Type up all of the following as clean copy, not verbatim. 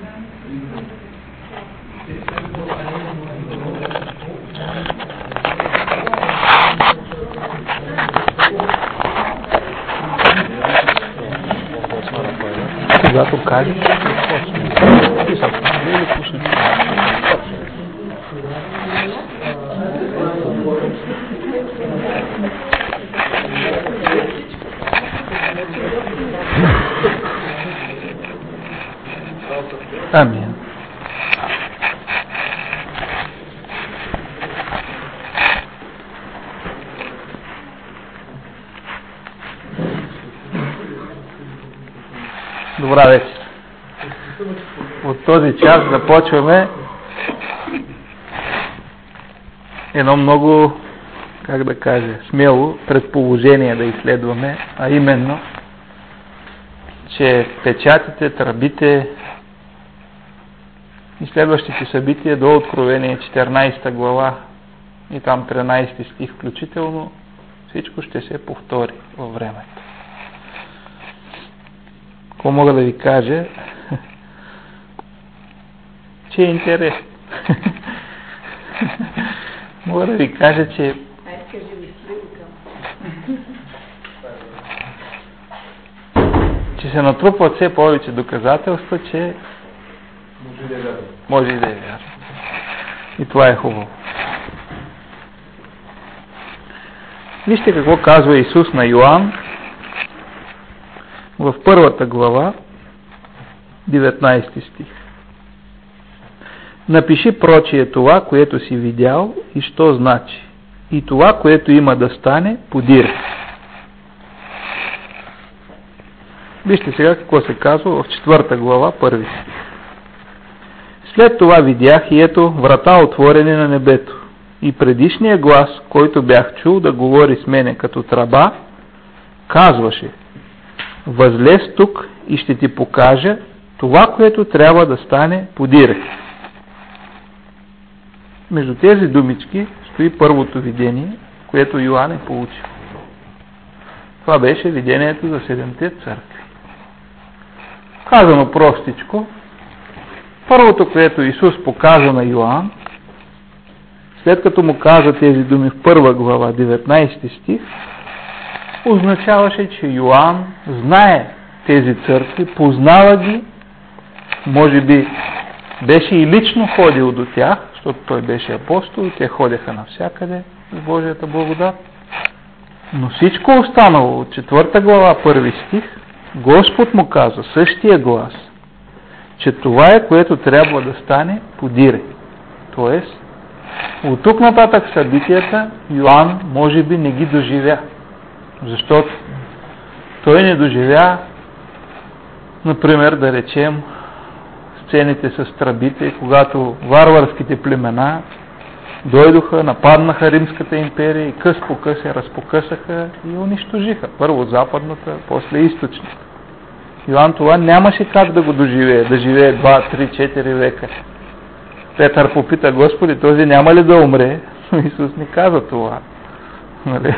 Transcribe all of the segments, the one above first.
Когато кажеш, Амин. Добра вечер. От този час започваме едно много, как да кажа, смело предположение да изследваме, а именно, че печатите, тръбите и следващите събития до Откровение 14 глава и там 13 стих включително, всичко ще се повтори във времето. Какво мога да ви кажа? Че е интересно. Мога да ви кажа, че се натрупват все повече доказателства, че може и да е вярно. И това е хубаво. Вижте какво казва Исус на Йоан в първата глава, 19 стих. Напиши прочие това, което си видял и що значи. И това, което има да стане, подире. Вижте сега какво се казва в 4 глава, 1 стих. След това видях и ето врата отворени на небето. И предишния глас, който бях чул да говори с мене като тръба, казваше: възлез тук и ще ти покажа това, което трябва да стане, подире. Между тези думички стои първото видение, което Йоан е получил. Това беше видението за 7-те църкви. Казано простичко, първото, което Исус показа на Йоан, след като му каза тези думи в 1 глава, 19 стих, означаваше, че Йоан знае тези църкви, познава ги, може би беше и лично ходил до тях, защото той беше апостол и те ходеха навсякъде с Божията благодат. Но всичко останало от 4 глава, 1 стих, Господ му каза, същия глас, че това е, което трябва да стане, подире. Тоест, от тук нататък събитията Йоан може би не ги доживя. Защото той не доживя, например, да речем, сцените с тръбите, когато варварските племена дойдоха, нападнаха Римската империя и къс по къс я разпокъсаха и унищожиха. Първо западната, после източната. Йоан това нямаше как да го доживее, да живее 2, 3, 4 века. Петър попита: Господи, този няма ли да умре? Но Исус не каза това. Нали?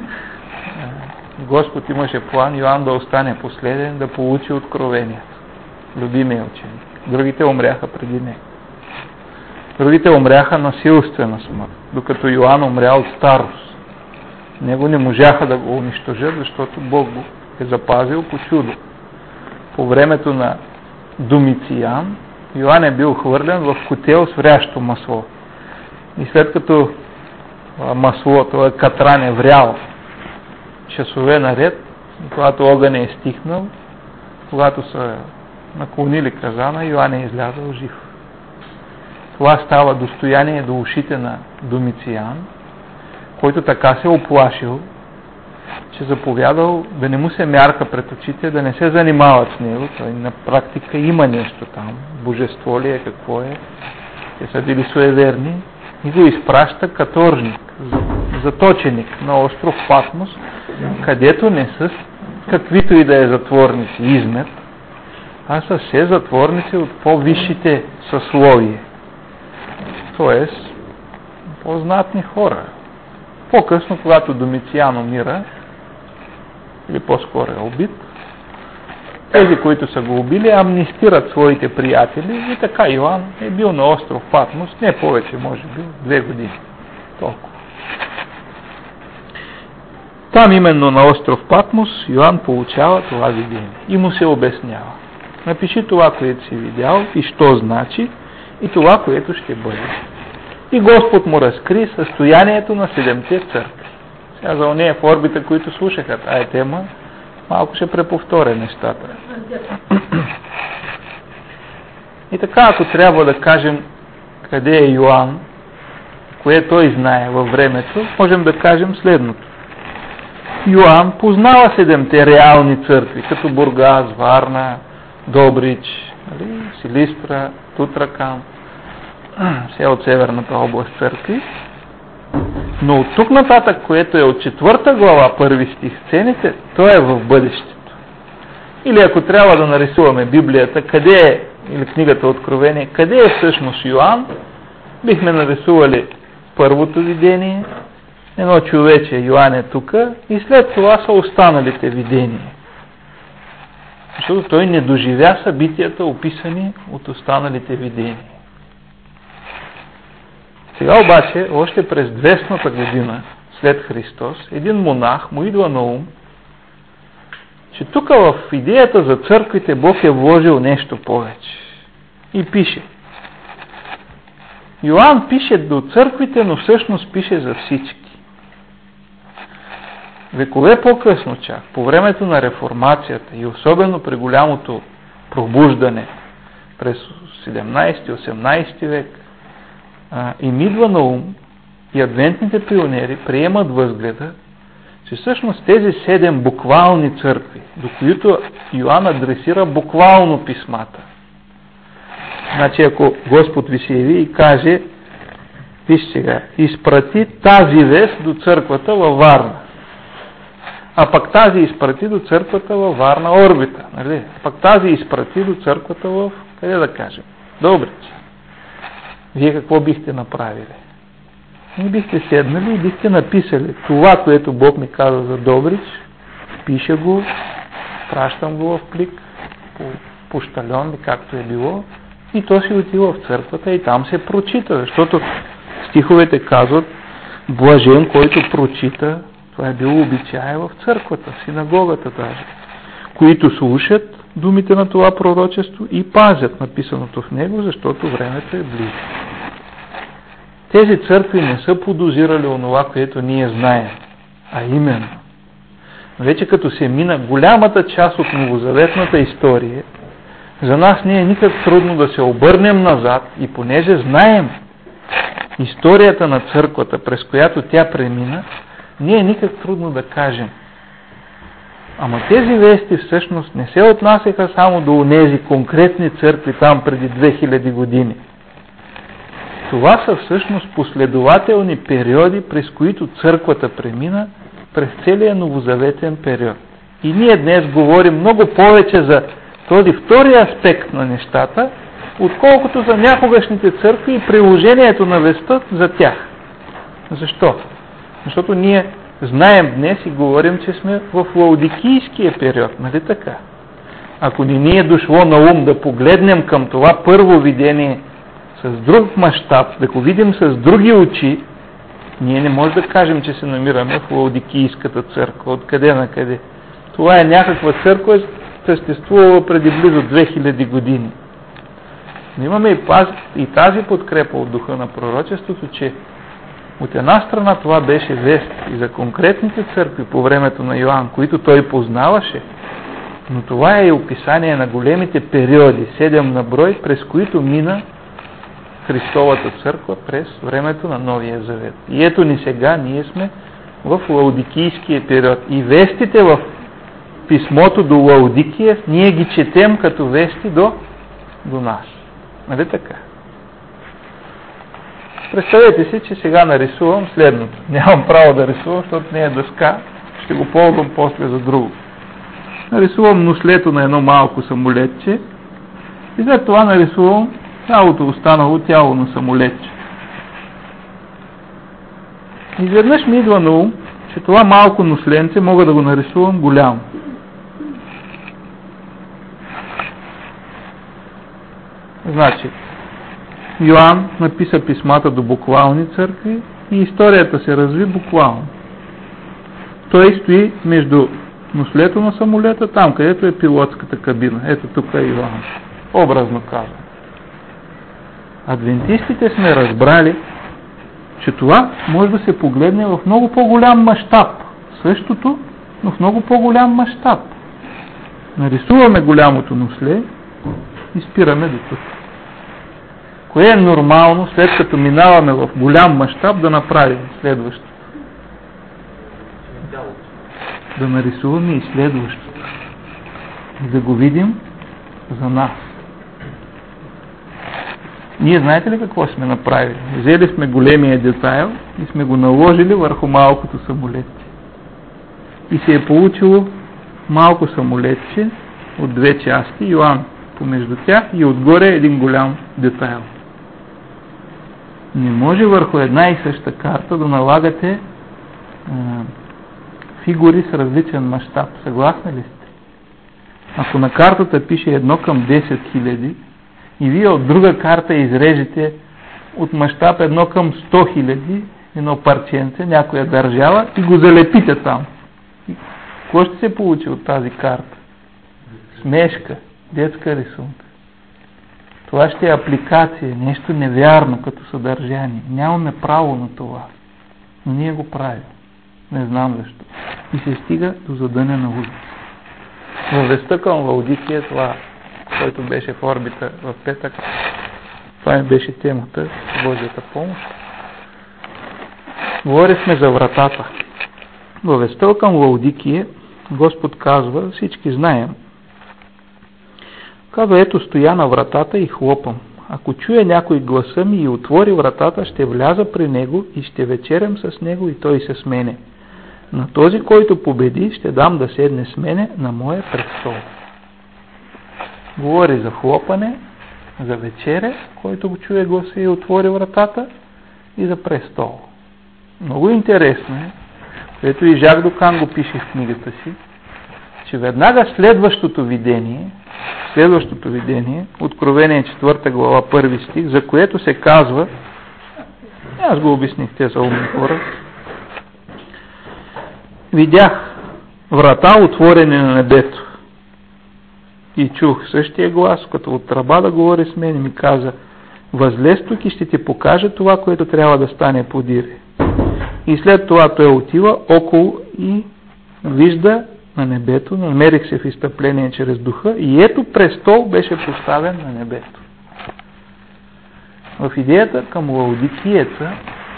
Господ имаше план Йоан да остане последен, да получи откровението. Любимия ученик. Другите умряха преди него. Другите умряха насилствена смърт, докато Йоан умря от старост. Него не можаха да го унищожат, защото Бог го е запазил по чудо. По времето на Домициан Йоан е бил хвърлен в котел с врящо масло. И след като маслото, катран е врял часове наред, и когато огън е стихнал, когато са наклонили казана, Йоан е излязъл жив. Това става достояние до ушите на Домициан, който така се оплашил, че заповядал да не му се мярка пред очите, да не се занимават с него. Той на практика има нещо там. Божество ли е, какво е? Те са били суеверни и го изпраща каторжник, заточеник на остров Патмос, където не са каквито и да е затворници измет, а са все затворници от по-висшите съсловие. Тоест, по-знатни хора. По-късно, когато Домициан умира, или по-скоро е убит, Тези, които са го убили, амнистират своите приятели и така Йоан е бил на остров Патмос, не повече, може би, 2 години. Толкова. Там именно на остров Патмос Йоан получава това видение и му се обяснява. Напиши това, което си видял и що значи и това, което ще бъде. И Господ му разкри състоянието на 7-те църкви. Сега за онея в орбита, които слушаха тая тема, малко ще преповторя нещата. И така, ако трябва да кажем къде е Йоан, кое той знае във времето, можем да кажем следното. Йоан познава 7-те реални църкви, като Бургас, Варна, Добрич, Силистра, Тутракан, все от северната област църкви. Но от тук нататък, което е от 4 глава, 1 стих, сцените, то е в бъдещето. Или ако трябва да нарисуваме Библията, къде е, или книгата Откровение, къде е всъщност Йоан, бихме нарисували първото видение, едно човече, Йоан е тук, и след това са останалите видения. Защото той не доживя събитията, описани от останалите видения. Сега обаче, още през 200-та година след Христос, един монах му идва на ум, че тук в идеята за църквите Бог е вложил нещо повече. И пише. Йоан пише до църквите, но всъщност пише за всички. Векове по-късно чак, по времето на реформацията и особено при голямото пробуждане през 17-18 век, им идва на ум и адвентните пионери приемат възгледа, че всъщност тези 7 буквални църкви, до които Йоан адресира буквално писмата. Значи ако Господ ви се яви и каже, виж сега, изпрати тази вест до църквата във Варна, а пък тази изпрати до църквата във Варна орбита, нали? Пък тази изпрати до църквата в, къде да кажем, Добрич. Вие какво бихте направили? И бихте седнали и бихте написали това, което Бог ми каза за Добрич, пиша го, пращам го в плик, по пощальон, както е било, и то си отива в църквата и там се прочита, защото стиховете казват, блажен, който прочита, това е било обичая в църквата, в синагогата даже, които слушат думите на това пророчество и пазят написаното в него, защото времето е близо. Тези църкви не са подозирали онова, което ние знаем, а именно. Вече като се мина голямата част от новозаветната история, за нас не е никак трудно да се обърнем назад и понеже знаем историята на църквата, през която тя премина, не е никак трудно да кажем. Ама тези вести всъщност не се отнасяха само до онези конкретни църкви там преди 2000 години. Това са всъщност последователни периоди, през които църквата премина през целия новозаветен период. И ние днес говорим много повече за този втори аспект на нещата, отколкото за някогашните църкви и приложението на вестта за тях. Защо? Защото ние знаем днес и говорим, че сме в лаодикийския период, нали така? Ако ни е дошло на ум да погледнем към това първо видение с друг мащаб, да го видим с други очи, ние не можем да кажем, че се намираме в лаодикийската църква. Откъде на къде? Това е някаква църква, съществувала преди близо 2000 години. Но имаме и тази подкрепа от духа на пророчеството, че от една страна това беше вест и за конкретните църкви по времето на Йоан, които той познаваше, но това е и описание на големите периоди, 7 на брой, през които мина Христовата църква през времето на Новия Завет. И ето ни сега, ние сме в лаодикийския период. И вестите в писмото до Лаодикия, ние ги четем като вести до нас. Нали така? Представете си, че сега нарисувам следното. Нямам право да рисувам, защото не е дъска. Ще го ползвам после за друго. Нарисувам нослето на едно малко самолетче и след това нарисувам цялото останало тяло на самолетче. Изведнъж ми идва на ум, че това малко носленце мога да го нарисувам голямо. Значи, Йоан написа писмата до буквални църкви и историята се разви буквално. Той стои между нослето на самолета, там където е пилотската кабина. Ето тук е Йоан. Образно казвам. Адвентистите сме разбрали, че това може да се погледне в много по-голям мащаб. Същото, но в много по-голям мащаб. Нарисуваме голямото носле и спираме до тук. Кое е нормално, след като минаваме в голям мащаб, да направим следващото? Да нарисуваме и следващото. И да го видим за нас. Ние знаете ли какво сме направили? Взели сме големия детайл и сме го наложили върху малкото самолетче. И се е получило малко самолетче от две части, Йоан помежду тях и отгоре един голям детайл. Не може върху една и съща карта да налагате фигури с различен мащаб. Съгласни ли сте? Ако на картата пише 1:10 000 и вие от друга карта изрежете от мащаб 1:100 000, едно парченце, някоя държава и го залепите там. Какво ще се получи от тази карта? Смешка, детска рисунка. Това ще е апликация, нещо невярно като съдържание. Нямаме право на това. Но ние го правим. Не знам защо. И се стига до задънена улица. Във веста към Лаодикия, това, който беше в орбита в петък, това ми беше темата с Божията помощ. Говорихме за вратата. Във веста към Лаодикия Господ казва, всички знаем, казва, ето стоя на вратата и хлопам. Ако чуе някой гласа ми и отвори вратата, ще вляза при него и ще вечерям с него и той с мене. На този, който победи, ще дам да седне с мене на моя престол. Говори за хлопане, за вечеря, който го чуе гласа и отвори вратата, и за престол. Много интересно е, което и Жак Докан го пише в книгата си, че веднага следващото видение, Откровение 4 глава 1 стих, за което се казва, аз го обясних, те са умни хора, видях врата отворени на небето и чух същия глас, като от тръба да говори с мен и ми каза, възлез тук и ще ти покажа това, което трябва да стане подир. И след това той отива около и вижда на небето, намерих се в изстъпление чрез духа и ето престол беше поставен на небето. В идеята към Лаодикията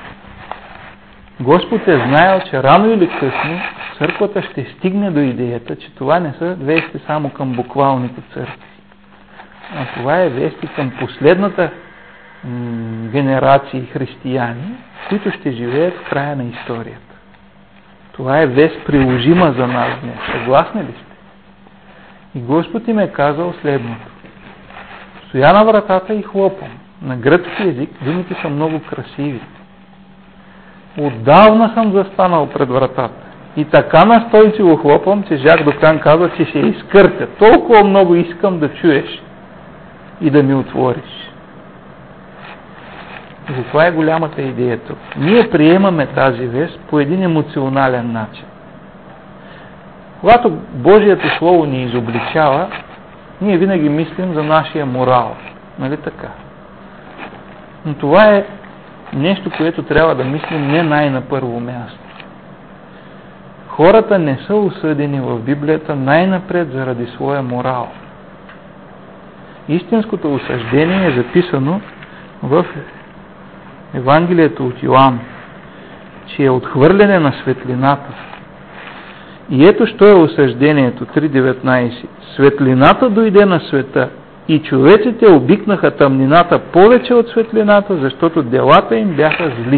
Господ е знаел, че рано или късно църквата ще стигне до идеята, че това не са вести само към буквалните църкви, а това е вести към последната генерации християни, които ще живеят в края на историята. Това е вест приложима за нас днес. Съгласни ли сте? И Господ им е казал следното. Стоя на вратата и хлопам. На гръцки език думите са много красиви. Отдавна съм застанал пред вратата. И така настойчиво хлопам, че Жак Докан казва, че ще изкъртя. Толкова много искам да чуеш и да ми отвориш. И това е голямата идея тук. Ние приемаме тази вест по един емоционален начин. Когато Божието Слово ни изобличава, ние винаги мислим за нашия морал. Нали така? Но това е нещо, което трябва да мислим не на първо място. Хората не са осъдени в Библията най-напред заради своя морал. Истинското осъждение е записано в Евангелието от Йоан, че е отхвърляне на светлината. И ето що е осъждението, 3.19. Светлината дойде на света и човеците обикнаха тъмнината повече от светлината, защото делата им бяха зли.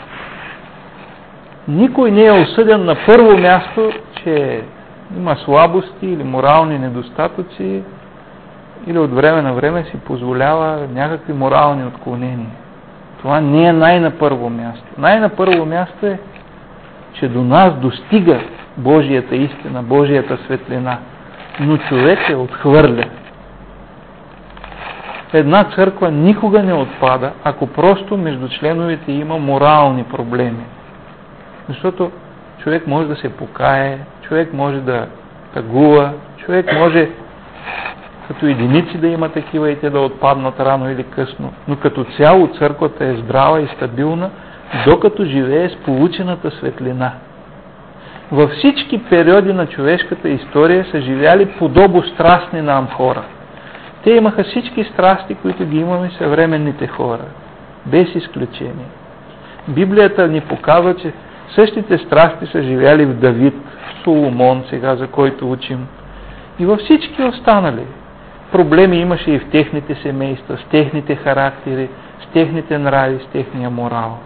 Никой не е осъден на първо място, че има слабости или морални недостатъци, или от време на време си позволява някакви морални отклонения. Това не е най-на първо място. Най-на първо място е, че до нас достига Божията истина, Божията светлина, но човек е отхвърля. една църква никога не отпада, ако просто между членовете има морални проблеми. Защото човек може да се покае, човек може да тъгува, човек може като единици да има такива и те да отпаднат рано или късно. Но като цяло църквата е здрава и стабилна, докато живее с получената светлина. Във всички периоди на човешката история са живяли подобострастни нам хора. Те имаха всички страсти, които ги имаме съвременните хора, без изключение. Библията ни показва, че същите страсти са живяли в Давид, в Соломон, сега за който учим, и във всички останали. Проблеми имаше и в техните семейства, с техните характери, с техните нрави, с техния морал.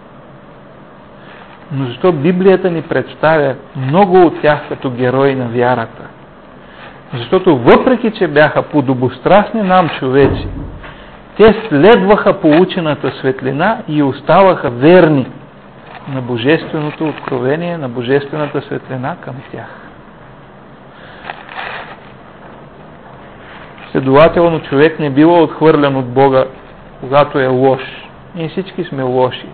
Но защо Библията ни представя много от тях като герои на вярата? Защото въпреки, че бяха подобострастни нам човеци, те следваха получената светлина и оставаха верни на божественото откровение, на божествената светлина към тях. Следователно, човек не бива отхвърлен от Бога, когато е лош. Ние всички сме лоши.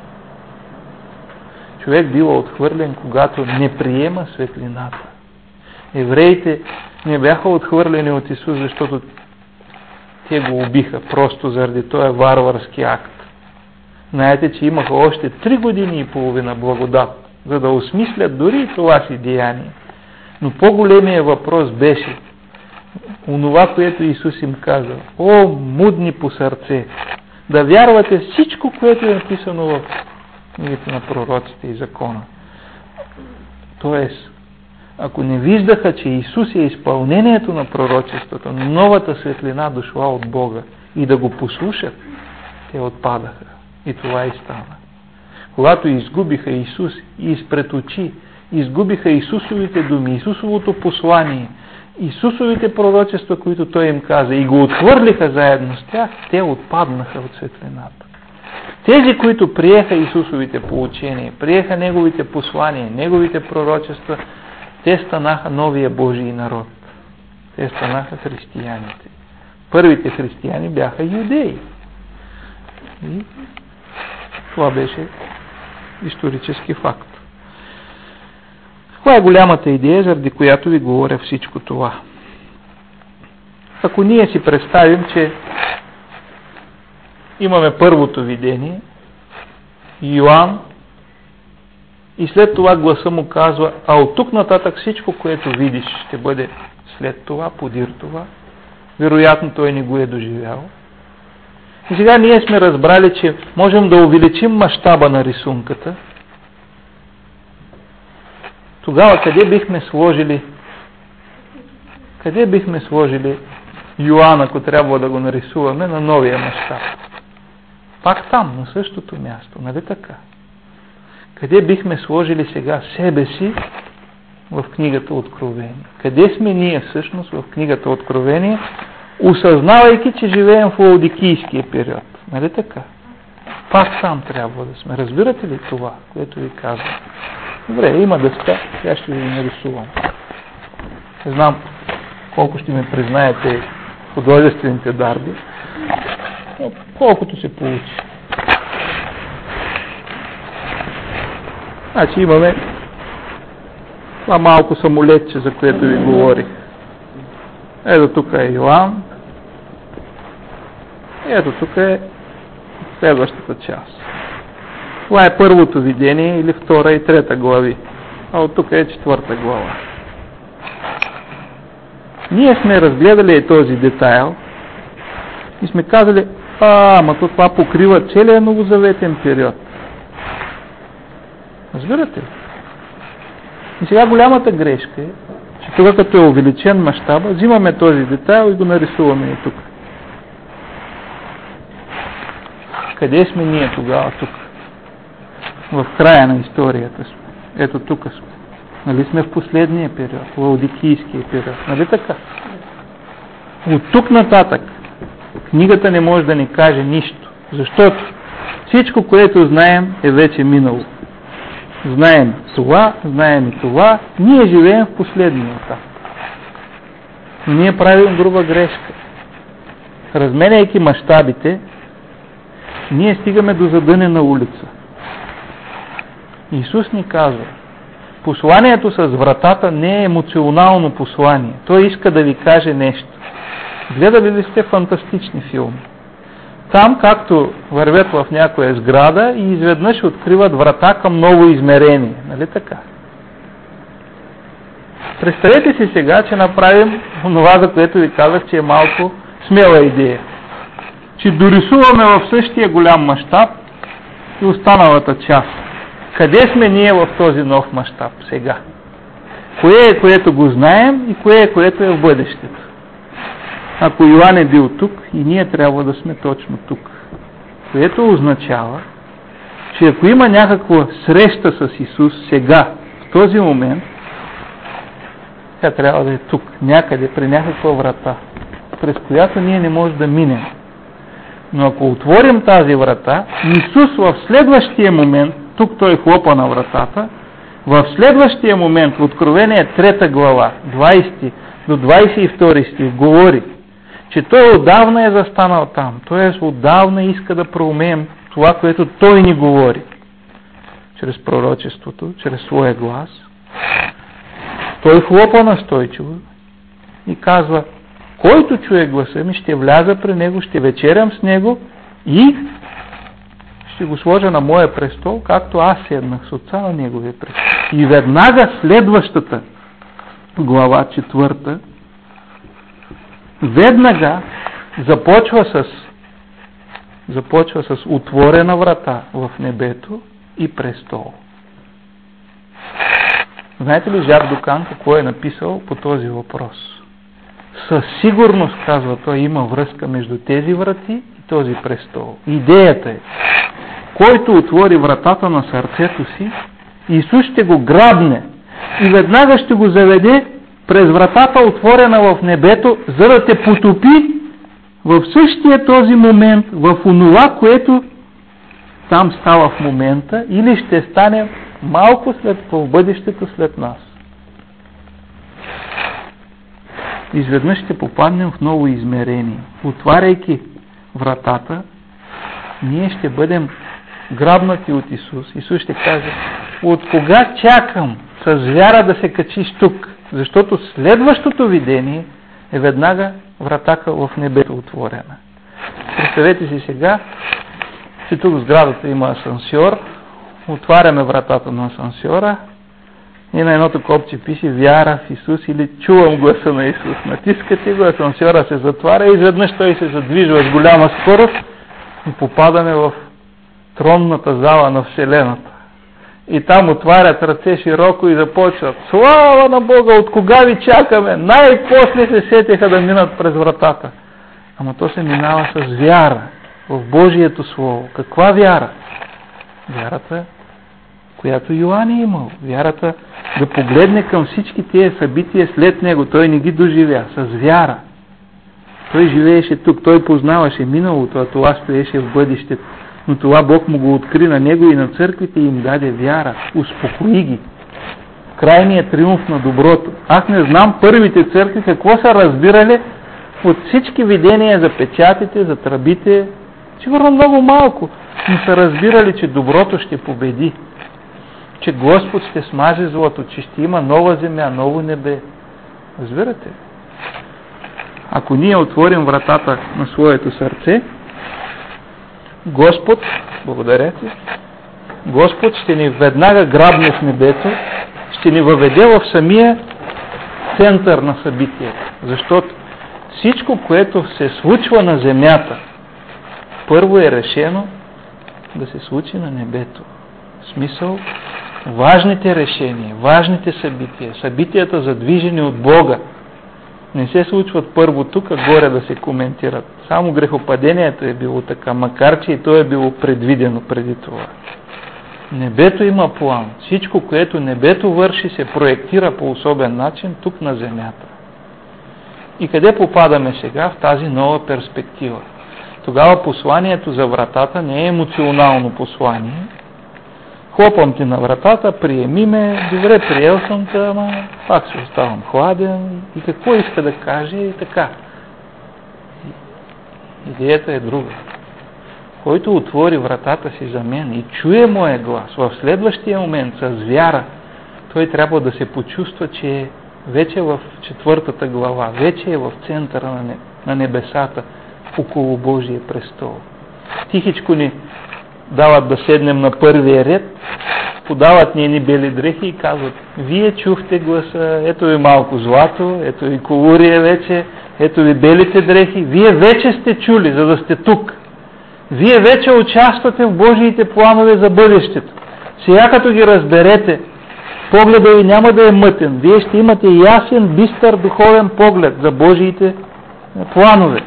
Човек бива отхвърлен, когато не приема светлината. Евреите не бяха отхвърлени от Исус, защото те го убиха, просто заради този варварски акт. Знаете, че имаха още 3 години и половина благодат, за да осмислят дори и това си деяние. Но по-големият въпрос беше онова, което Исус им каза: о, мудни по сърце, да вярвате всичко, което е написано в книгите на пророците и закона. Тоест, ако не виждаха, че Исус е изпълнението на пророчеството, новата светлина дошла от Бога, и да го послушат, те отпадаха. И това и стана. Когато изгубиха Исус и изпред очи, изгубиха Исусовите думи, Исусовото послание, Исусовите пророчества, които Той им каза, и го отхвърлиха заедно с тях, те отпаднаха от светлината. Тези, които приеха Исусовите поучения, приеха Неговите послания, Неговите пророчества, те станаха новия Божий народ. Те станаха християните. Първите християни бяха юдеи. И това беше исторически факт. Каква е голямата идея, заради която ви говоря всичко това? Ако ние си представим, че имаме първото видение, Йоан, и след това гласа му казва: а от тук нататък всичко, което видиш, ще бъде след това, подир това. Вероятно той не го е доживял. И сега ние сме разбрали, че можем да увеличим мащаба на рисунката. Тогава къде бихме сложили Йоан, ако трябва да го нарисуваме на новия мащаб? Пак там, на същото място, нали така? Къде бихме сложили сега себе си в книгата Откровение? Къде сме ние всъщност в книгата Откровение, осъзнавайки, че живеем в лаодикийския период? Нали така? Пак там трябва да сме. Разбирате ли това, което ви казвам? Добре, има дъска, сега ще ви нарисувам. Не знам колко ще ме признаете художествените дарби, но колкото се получи. Значи имаме това малко самолетче, за което ви говорих. Ето тук е Йоан. Ето тук е следващата част. Това е първото видение, или втора и трета глави. А от тук е четвърта глава. Ние сме разгледали и този детайл и сме казали: ама това покрива целия новозаветен период. Разбирате ли? И сега голямата грешка е, че тук като е увеличен мащаба, взимаме този детайл и го нарисуваме и тук. Къде сме ние тогава тук? В края на историята сме. Ето тук сме. Нали сме в последния период, лаодикийския период. Нали така? От тук нататък книгата не може да ни каже нищо, защото всичко, което знаем, е вече минало. Знаем и това, ние живеем в последния етап. Но ние правим груба грешка. разменяйки мащабите, ние стигаме до задънена улица. Исус ни казва, посланието с вратата не е емоционално послание. Той иска да ви каже нещо. Гледали ли сте фантастични филми? Там, както вървят в някоя сграда и изведнъж откриват врата към ново измерение. Нали така? Представете си сега, че направим това, за което ви казах, че е малко смела идея. Че дорисуваме в същия голям мащаб и останалата част. Къде сме ние в този нов мащаб сега? Кое е, което го знаем и кое е, което е в бъдещето? Ако Йоан е бил тук, и ние трябва да сме точно тук. Което означава, че ако има някаква среща с Исус сега, в този момент, тя трябва да е тук, някъде, при някаква врата, през която ние не можем да минем. Но ако отворим тази врата, Исус в следващия момент, тук той хлопа на вратата, в следващия момент, в Откровение 3 глава, 20 до 22 стих, говори, че той отдавна е застанал там, т.е. отдавна иска да проумеем това, което той ни говори, чрез пророчеството, чрез своя глас. Той хлопа настойчиво и казва, който чуе гласа ми, ще вляза при него, ще вечерям с него и ще го сложа на моя престол, както аз седнах с отца на неговия престол. И веднага следващата глава 4 веднага започва с отворена врата в небето и престол. Знаете ли Жак Дукан какво е написал по този въпрос? Със сигурност, казва той, има връзка между тези врати и този престол. Идеята е, който отвори вратата на сърцето си, Исус ще го грабне и веднага ще го заведе през вратата, отворена в небето, за да те потопи в същия този момент, в онова, което там става в момента, или ще стане малко в бъдещето след нас. Изведнъж ще попаднем в ново измерение. Отваряйки вратата, ние ще бъдем грабнати от Исус. Исус ще каже, от кога чакам с вяра да се качиш тук? Защото следващото видение е веднага вратака в небето отворена. Представете си сега, че тук в сградата има асансьор, отваряме вратата на асансьора и на едното копче пише вяра в Исус или чувам гласа на Исус. Натискате го, асансьора се затваря и изведнъж той се задвижва с голяма скорост и попадаме в тронната зала на Вселената. И там отварят ръце широко и започват. Слава на Бога, от кога ви чакаме? Най-после се сетиха да минат през вратата. Ама то се минава с вяра в Божието Слово. Каква вяра? Вярата, която Йоан е имал. Вярата да погледне към всички тия събития след него. Той не ги доживя. С вяра. Той живееше тук. Той познаваше миналото, а това стоеше в бъдещето. Но това Бог му го откри на него и на църквите и им даде вяра. Успокои ги. Крайният триумф на доброто. Аз не знам първите църкви какво са разбирали от всички видения за печатите, за тръбите. Сигурно много малко. Но са разбирали, че доброто ще победи. Че Господ ще смаже злото, че ще има нова земя, ново небе. Разбирате? Ако ние отворим вратата на своето сърце, Господ, благодаря ти, Господ ще ни веднага грабне в небето, ще ни въведе в самия център на събитието. Защото всичко, което се случва на земята, първо е решено да се случи на небето. В смисъл, важните решения, важните събития, събитията задвижени от Бога, не се случват първо тук, а горе да се коментират. Само грехопадението е било така, макар че и то е било предвидено преди това. Небето има план. Всичко, което небето върши, се проектира по особен начин тук на земята. И къде попадаме сега? В тази нова перспектива. Тогава посланието за вратата не е емоционално послание. Хлопам ти на вратата, приеми ме, добре, приел съм те, ама пак се оставам хладен и какво иска да каже и така. Идеята е друга. Който отвори вратата си за мен и чуе моя глас, в следващия момент с вяра, той трябва да се почувства, че е вече в 4-та глава, вече е в центъра на небесата, около Божия престол. Тихичко ни дават да седнем на първия ред, подават ни едни бели дрехи и казват: вие чухте гласа, ето ви малко злато, ето ви колурия вече, ето ви белите дрехи, вие вече сте чули, за да сте тук. Вие вече участвате в Божиите планове за бъдещето. Сега като ги разберете, погледът ви няма да е мътен. Вие ще имате ясен, бистър духовен поглед за Божиите планове.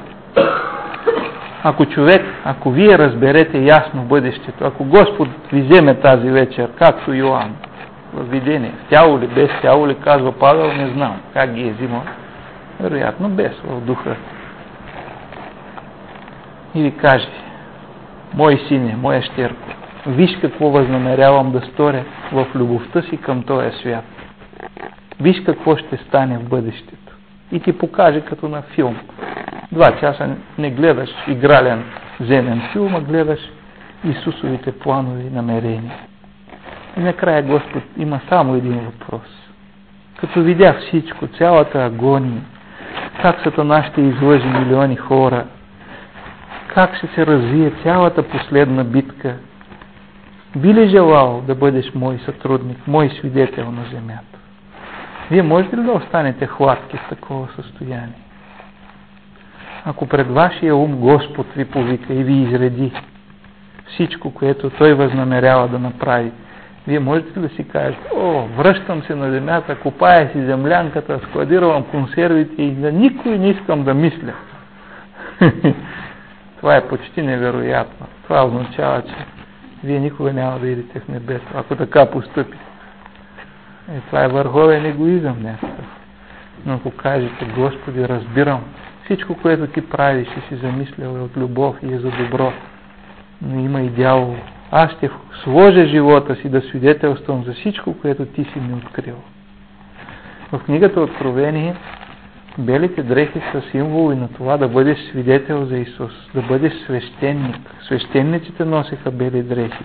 Ако вие разберете ясно бъдещето, ако Господ ви вземе тази вечер, както Йоан, в видение, в тяло ли, без тяло ли, казва Павел, не знам как ги е взимал, вероятно без, в духа, и ви каже: мой сине, моя щерко, виж какво възнамерявам да сторя в любовта си към този свят. Виж какво ще стане в бъдещето. И ти покаже като на филм. 2 часа не гледаш игрален земен филм, а гледаш Исусовите планови намерения. И накрая Господ има само един въпрос. Като видя всичко, цялата агония, как Сатана ще излъжи милиони хора, как ще се развие цялата последна битка, би ли желал да бъдеш мой сътрудник, мой свидетел на земята? Вие можете ли да останете хладки в такова състояние? Ако пред вашия ум Господ ви повика и ви изреди всичко, което Той възнамерява да направи, вие можете ли да си кажете: връщам се на земята, копая си землянката, складирам консервите и за никой не искам да мисля? Това е почти невероятно. Това означава, че вие никога няма да идете в небето, ако така постъпите. Това е върховен егоизъм някакъв. Но ако кажете: Господи, разбирам, всичко, което ти правиш и си замислял е от любов и е за добро, но има и дявол. Аз ще сложа живота си да свидетелствам за всичко, което ти си ми открил. В книгата Откровение белите дрехи са символи на това да бъдеш свидетел за Исус, да бъдеш свещеник. Свещениците носеха бели дрехи.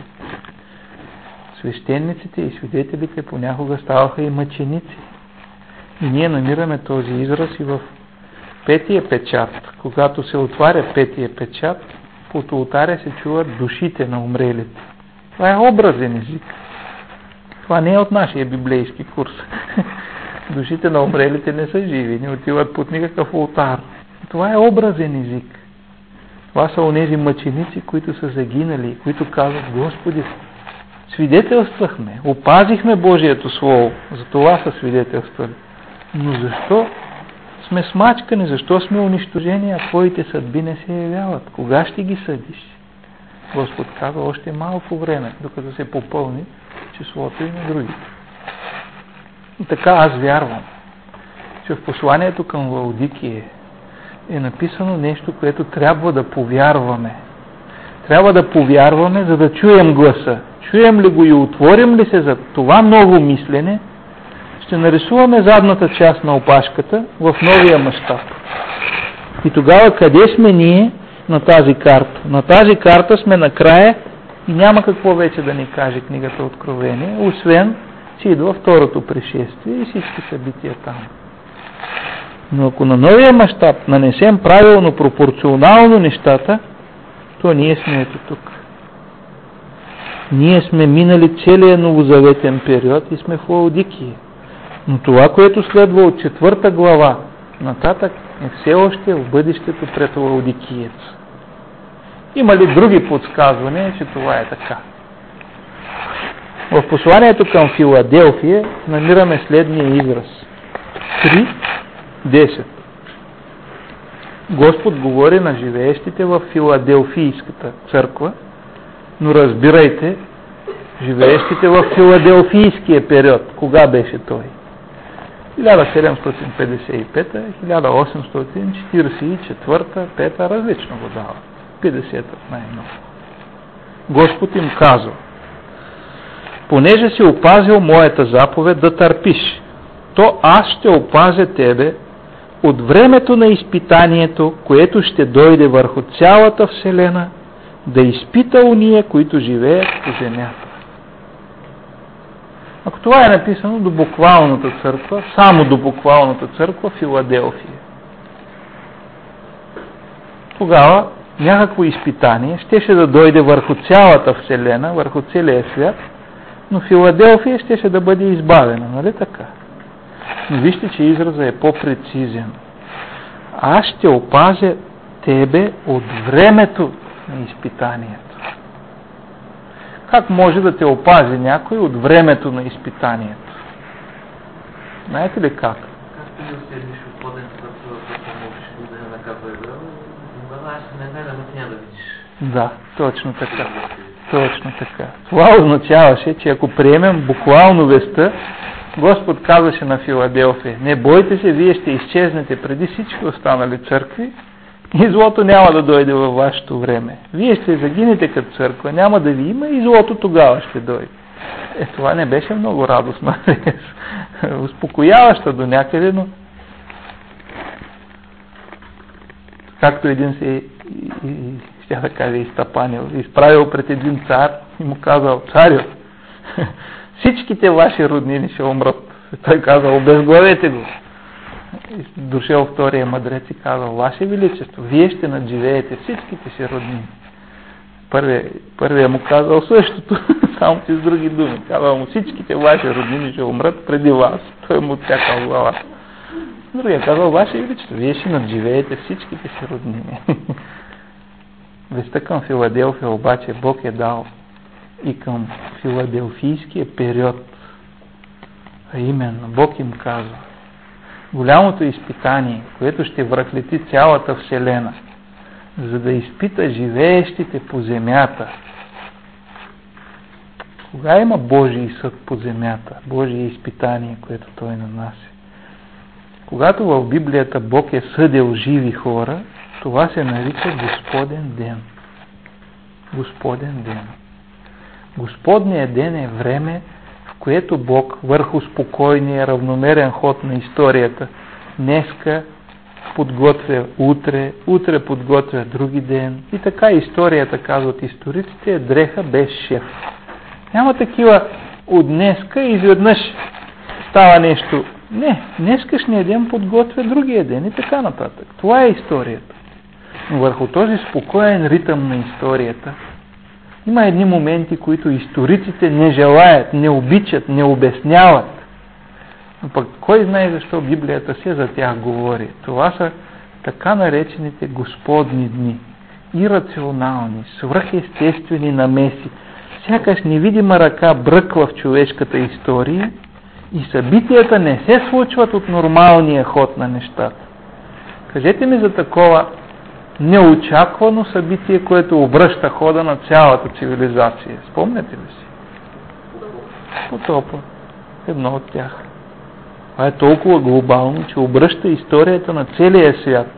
Свещениците и свидетелите понякога ставаха и мъченици. И ние намираме този израз и в 5-тия печат. Когато се отваря 5-тия печат, под олтаря се чуват душите на умрелите. Това е образен език. Това не е от нашия библейски курс. Душите на умрелите не са живи, не отиват под никакъв олтар. Това е образен език. Това са онези мъченици, които са загинали, които казват: Господи, свидетелствахме, опазихме Божието Слово, за това са свидетелствали. Но защо сме смачкани, защо сме унищожени, а твоите съдби не се явяват? Кога ще ги съдиш? Господ казва: още малко време, докато се попълни числото и на другите. И така аз вярвам, че в посланието към Лаодикия е написано нещо, което трябва да повярваме. Трябва да повярваме, за да чуем гласа. Чуем ли го и отворим ли се за това ново мислене, ще нарисуваме задната част на опашката в новия мащаб. И тогава къде сме ние на тази карта? На тази карта сме накрая и няма какво вече да ни каже книгата Откровение, освен че идва второто пришествие и всички събития там. Но ако на новия мащаб нанесем правилно, пропорционално нещата, то ние сме ето тук. Ние сме минали целия новозаветен период и сме в Лаодикия. Но това, което следва от 4 глава нататък, е все още в бъдещето пред Лаодикиец. Има ли други подсказвания, че това е така? В посланието към Филаделфия намираме следния израз. 3:10. Господ говори на живеещите в Филаделфийската църква, но разбирайте, живеещите в Филаделфийския период. Кога беше той? 1755, 1844, 5, различно го дава. 50-та най-много. Господ им казва: понеже си опазил моята заповед да търпиш, то аз ще опазя тебе от времето на изпитанието, което ще дойде върху цялата Вселена, да изпита уния, които живеят по земята. Ако това е написано до буквалната църква, само до буквалната църква Филаделфия, тогава някакво изпитание щеше да дойде върху цялата Вселена, върху целия свят, но Филаделфия щеше да бъде избавена, нали така? Но вижте, че изразът е по-прецизен. Аз ще опазя тебе от времето на изпитанието. Как може да те опази някой от времето на изпитанието? Знаете ли как? Както и оседнеш в поден път, да можеш да я наказва Израел, тогава аз не гледам, ти няма да видиш. Да, точно така. Точно така. Това означаваше, че ако приемем буквално вестта, Господ казваше на Филаделфия: не бойте се, вие ще изчезнете преди всички останали църкви и злото няма да дойде във вашето време. Вие ще загинете като църква, няма да ви има и злото тогава ще дойде. Това не беше много радостно. Успокояващо до някъде, но както един се ще да кажа изтъпанил, изправил пред един цар и му казал: царю, всичките ваши роднини ще умрат. Той казал: обезглавете го. Дошъл втория мъдрец и казал: ваше величество, вие ще надживеете всичките си роднини. Първия му казал същото, само че с други думи. Казал му: всичките ваши роднини ще умрат преди вас. Той му отсякал главата. Другия казал: ваше величество, вие ще надживеете всичките си роднини. Вестта към Филаделфия обаче Бог е дал и към филаделфийския период. А именно, Бог им казва: голямото изпитание, което ще връхлети цялата Вселена, за да изпита живеещите по земята. Кога има Божий съд по земята, Божие изпитание, което Той нанася? Когато в Библията Бог е съдил живи хора, това се нарича Господен ден. Господен ден. Господният ден е време, в което Бог върху спокойния, равномерен ход на историята днеска подготвя утре подготвя други ден. И така историята, казват историците, е дреха без шеф. Няма такива от днеска и изведнъж става нещо. Не, днескашният ден подготвя другия ден и така нататък. Това е историята. Но върху този спокоен ритъм на историята има едни моменти, които историците не желаят, не обичат, не обясняват. Но пък кой знае защо Библията се за тях говори. Това са така наречените Господни дни. Ирационални, свръхестествени намеси. Сякаш невидима ръка бръква в човешката история и събитията не се случват от нормалния ход на нещата. Кажете ми за такова неочаквано събитие, което обръща хода на цялата цивилизация. Спомняте ли си? Потопа. Едно от тях. Това е толкова глобално, че обръща историята на целия свят.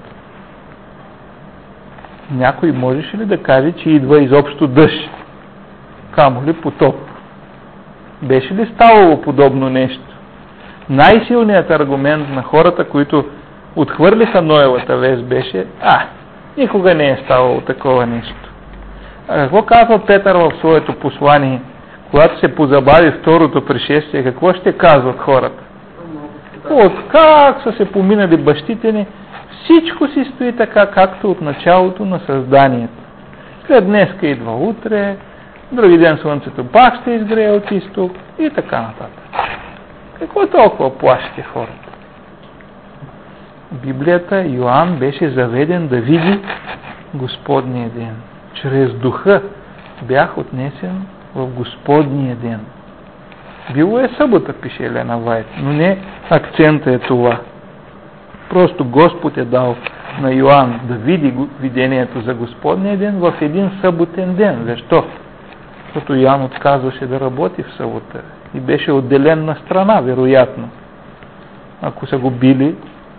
Някой можеше ли да каже, че идва изобщо дъжд? Камо ли потоп? Беше ли ставало подобно нещо? Най-силният аргумент на хората, които отхвърлиха Ноевата вест, беше: никога не е ставало такова нещо. А какво казва Петър в своето послание, когато се позабави второто пришествие? Какво ще казват хората? Как са се поминали бащите ни, всичко си стои така, както от началото на създанието. След днеска идва утре, други ден слънцето пак ще изгрее от изток и така нататък. Какво толкова плашите хората? Библията Йоан беше заведен да види Господния ден. Чрез духа бях отнесен в Господния ден. Било е събота, пише Елена Вайт, но не акцента е това. Просто Господ е дал на Йоан да види видението за Господния ден в един съботен ден. Защо? Защото Йоан отказваше да работи в събота и беше отделен на страна, вероятно. Ако са го били,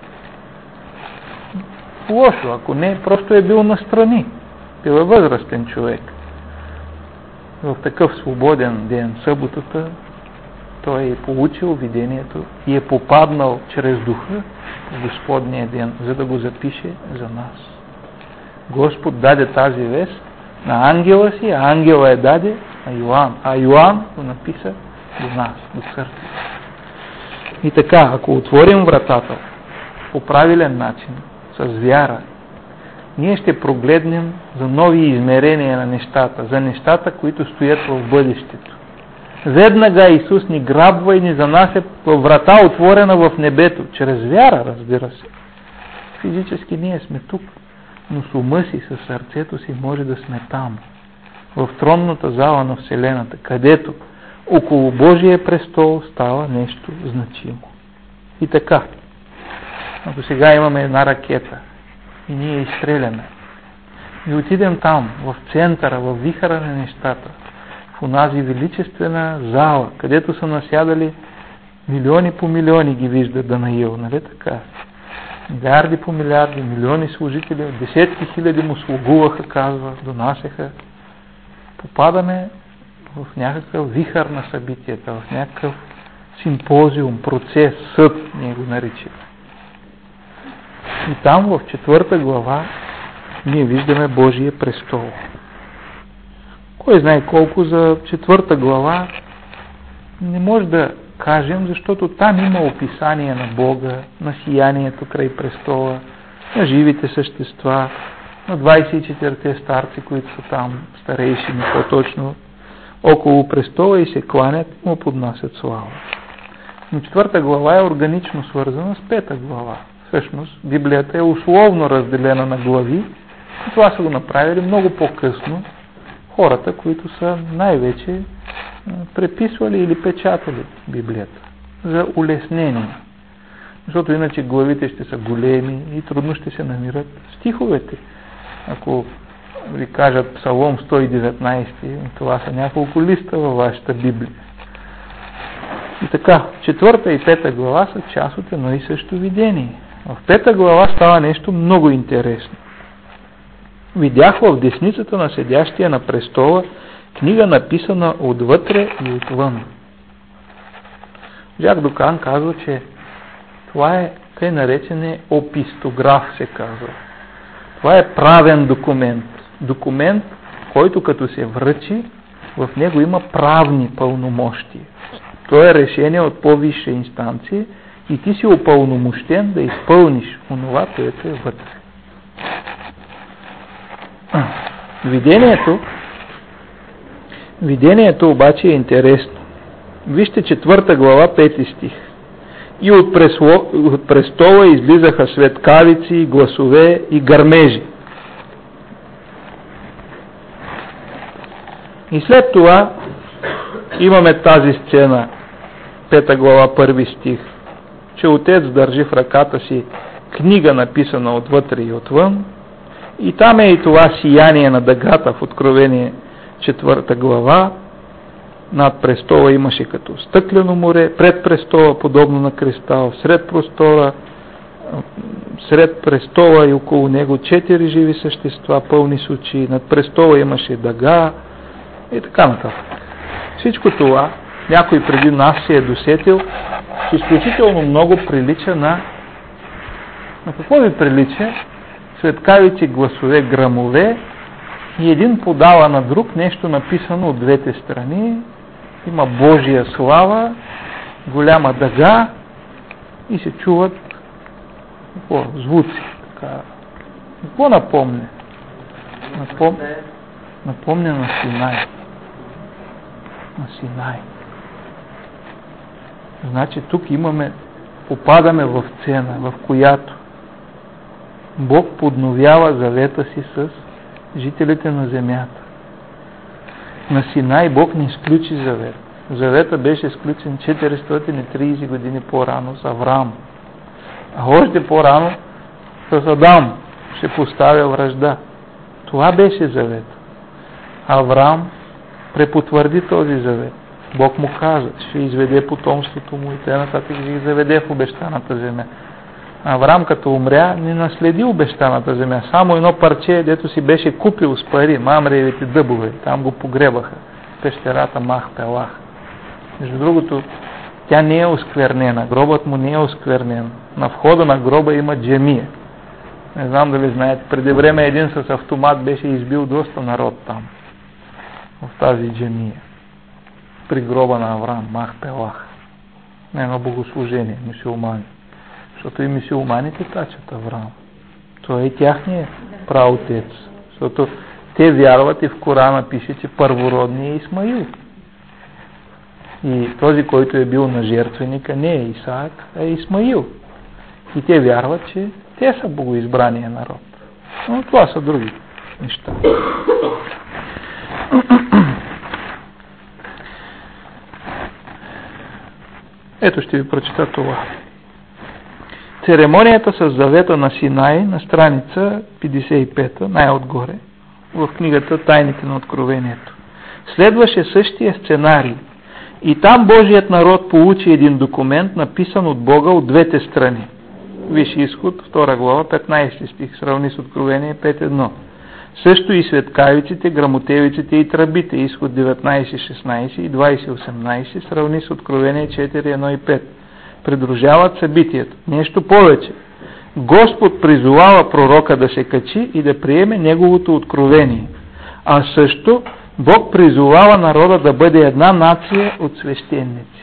лошо, ако не, просто е бил настрани. Бил е възрастен човек. В такъв свободен ден, съботата, той е получил видението и е попаднал чрез духа в Господния ден, за да го запише за нас. Господ даде тази вест на ангела си, а ангела даде на Йоан, а Йоан го написа до нас, до църква. И така, ако отворим вратата по правилен начин, с вяра, ние ще прогледнем за нови измерения на нещата, за нещата, които стоят в бъдещето. Веднага Исус ни грабва и ни занася във врата, отворена в небето, чрез вяра, разбира се. Физически ние сме тук, но с ума си, със сърцето си може да сме там, в тронната зала на Вселената, където около Божия престол става нещо значимо. И така, ако сега имаме една ракета и ние изстреляме и отидем там, в центъра, в вихара на нещата, в онази величествена зала, където са насядали милиони по милиони ги виждат Данаил, нали така? Милиарди по милиарди, милиони служители, десетки хиляди му слугуваха, казва, донасяха. Попадаме в някакъв вихар на събитията, в някакъв симпозиум, процес, съд, ние го наричаме. И там в 4 глава ние виждаме Божия престол. Кой знае колко за 4 глава не може да кажем, защото там има описание на Бога, на сиянието край престола, на живите същества, на 24-те старци, които са там, старейшини по-точно, около престола и се кланят и му поднасят слава. Но 4 глава е органично свързана с 5 глава. Всъщност, Библията е условно разделена на глави и това са го направили много по-късно хората, които са най-вече преписвали или печатали Библията за улеснение. Защото иначе главите ще са големи и трудно ще се намират стиховете. Ако ви кажат Псалом 119, това са няколко листа във вашата Библия. И така, 4 и 5 глава са част от едно и също видение. В 5 глава става нещо много интересно. Видях в десницата на седящия на престола книга, написана отвътре и отвън. Жак Дукан казва, че това е тъй наречен опистограф, се казва. Това е правен документ. Документ, който като се връчи, в него има правни пълномощия. То е решение от по-висша инстанция и ти си упълномощен да изпълниш онова, което е вътре. Видението обаче е интересно. Вижте 4 глава, 5 стих. И от престола излизаха светкавици, гласове и гърмежи. И след това имаме тази сцена, 5 глава, 1 стих, че отец държи в ръката си книга, написана отвътре и отвън, и там е и това сияние на дъгата в Откровение 4 глава. Над престола имаше като стъклено море, пред престола подобно на кристал, сред престола и около него 4 живи същества, пълни с очи, над престола имаше дъга и така нататък. Всичко това, някой преди нас се е досетил, че изключително много прилича на какво ви прилича? Светкавици, гласове, гръмове и един подава на друг нещо написано от двете страни. Има Божия слава, голяма дъга и се чуват звуци. Какво напомня? Напомня на Синай. На Синай. Значи тук попадаме в сцена, в която Бог подновява завета си с жителите на земята. На Синай Бог не изключи завет. Завета беше сключен 430 години по-рано с Авраам. А още по-рано с Адам ще поставя вражда. Това беше завет. Авраам препотвърди този завет. Бог му каза, ще изведе потомството му и т.н. ще ги заведе в обещаната земя. Авраам като умря, не наследи обещаната земя. Само едно парче, дето си беше купил с пари, мамреевите дъбове. Там го погребаха. Пещерата Махпелах. Между другото, тя не е осквернена. Гробът му не е осквернен. на входа на гроба има джемия. Не знам дали знаете, преди време един с автомат беше избил доста народ там, в тази джемия, при гроба на Авраам, Махпелах. На едно богослужение, мюсюлмани. Защото и мюсюлманите тачат Авраам. Това е и тяхният праотец. Защото те вярват и в Корана пише, че първородният е Исмаил. И този, който е бил на жертвеника, не е Исаак, а е Исмаил. И те вярват, че те са богоизбрания народ. Но това са други неща. Ето ще ви прочита това. Церемонията с завета на Синай на страница 55, най-отгоре, в книгата Тайните на откровението. Следваше същия сценарий. И там Божият народ получи един документ, написан от Бога от двете страни. Виж Изход, 2 глава, 15 стих, сравни с Откровение 5.1. Също и светкавиците, грамотевиците и тръбите, Изход 19.16 и 20.18, сравни с Откровение 4.1 и 5. Придружават събитието. Нещо повече. Господ призовава пророка да се качи и да приеме неговото откровение. А също Бог призовава народа да бъде една нация от свещеници.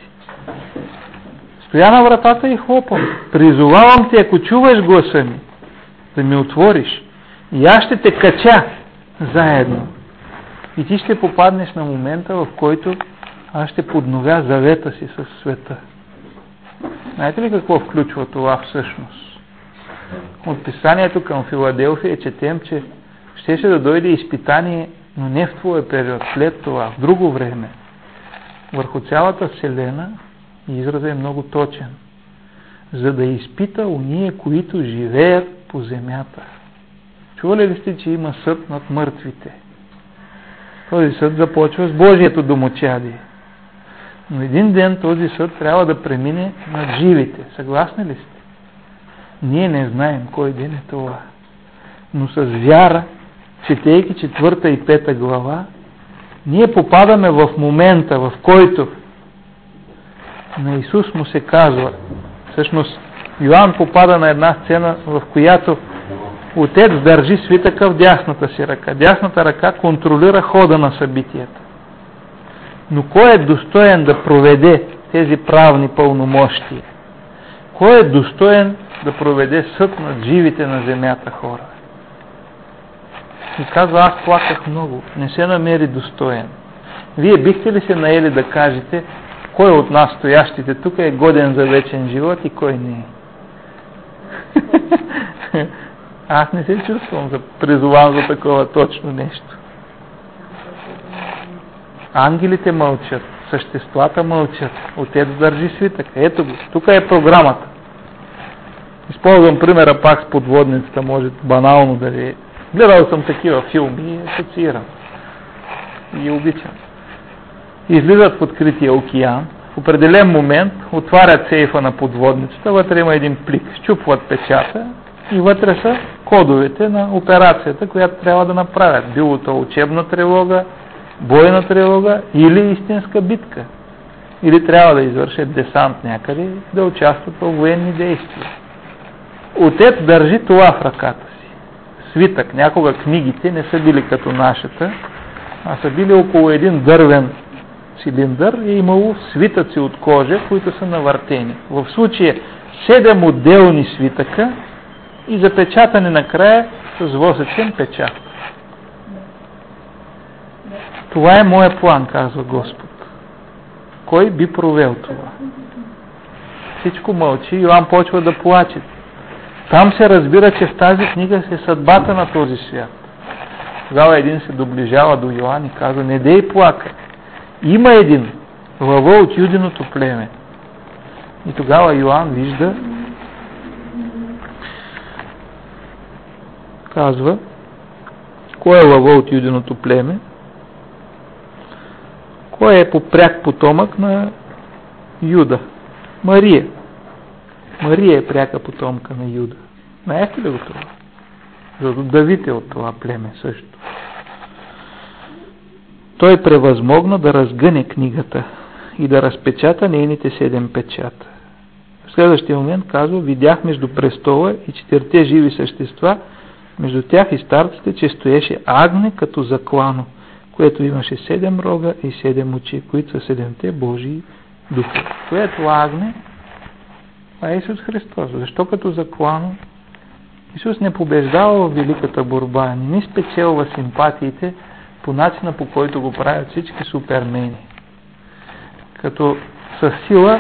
Стоя на вратата и хлопам. Призовавам те, ако чуваш гласа ми, да ми отвориш. И аз ще те кача заедно. И ти ще попаднеш на момента, в който аз ще подновя завета си с света. Знаете ли какво включва това всъщност? От писанието към Филаделфия четем, че щеше да дойде изпитание, но не в твоя период, след това, в друго време. Върху цялата вселена, изразът е много точен, за да изпита уния, които живеят по земята. Чували ли сте, че има съд над мъртвите? Този съд започва с Божието домочадие. Но един ден този съд трябва да премине над живите. Съгласни ли сте? Ние не знаем кой ден е това. Но с вяра, четейки 4 и 5 глава, ние попадаме в момента, в който на Исус му се казва. Всъщност, Йоан попада на една сцена, в която Отец държи свитъка в дясната си ръка. Дясната ръка контролира хода на събитията. Но кой е достоен да проведе тези правни пълномощия? Кой е достоен да проведе съд над живите на земята хора? И казва, аз плаках много, не се намери достоен. Вие бихте ли се наели да кажете, кой от нас стоящите тук е годен за вечен живот и кой не е? Аз не се чувствам призован за такова точно нещо. Ангелите мълчат, съществата мълчат, Отец държи свитъка. Ето го, тук е програмата. Използвам примера пак с подводницата, може банално да ви... Гледал съм такива филми и асоциирам. И обичам. Излизат в открития океан, в определен момент отварят сейфа на подводницата, вътре има един плик, счупват печата и вътре са кодовете на операцията, която трябва да направят. Било то учебна тревога, бойна тревога или истинска битка. Или трябва да извършат десант някъде, да участват в военни действия. Отец държи това в ръката си. Свитък. Някога книгите не са били като нашата, а са били около един дървен цилиндър и имало свитъци от кожа, които са навъртени. В случая 7 отделни свитъка и запечатани накрая с восъчен печат. Това е моя план, казва Господ. Кой би провел това? Всичко мълчи, Йоан почва да плаче. Там се разбира, че в тази книга се съдбата на този свят. Тогава един се доближава до Йоан и казва, не дей плакай. Има един лъва от юдиното племе. И тогава Йоан вижда, казва, кой е лъва от юдиното племе? Кой е пряк потомък на Юда? Мария. Мария е пряка потомка на Юда. Знаете ли го това? Защото Давид е от това племе също. Той превъзмогна да разгъне книгата и да разпечата нейните 7 печата. следващия момент казва: видях между престола и 4 живи същества, между тях и старците, че стоеше агне като заклано, което имаше 7 рога и 7 очи, които са 7-те Божии духове. Което агне, а Исус Христос. Защо като заклано? Исус не побеждава в великата борба, не спечелва симпатиите по начина, по който го правят всички супермени. Като със сила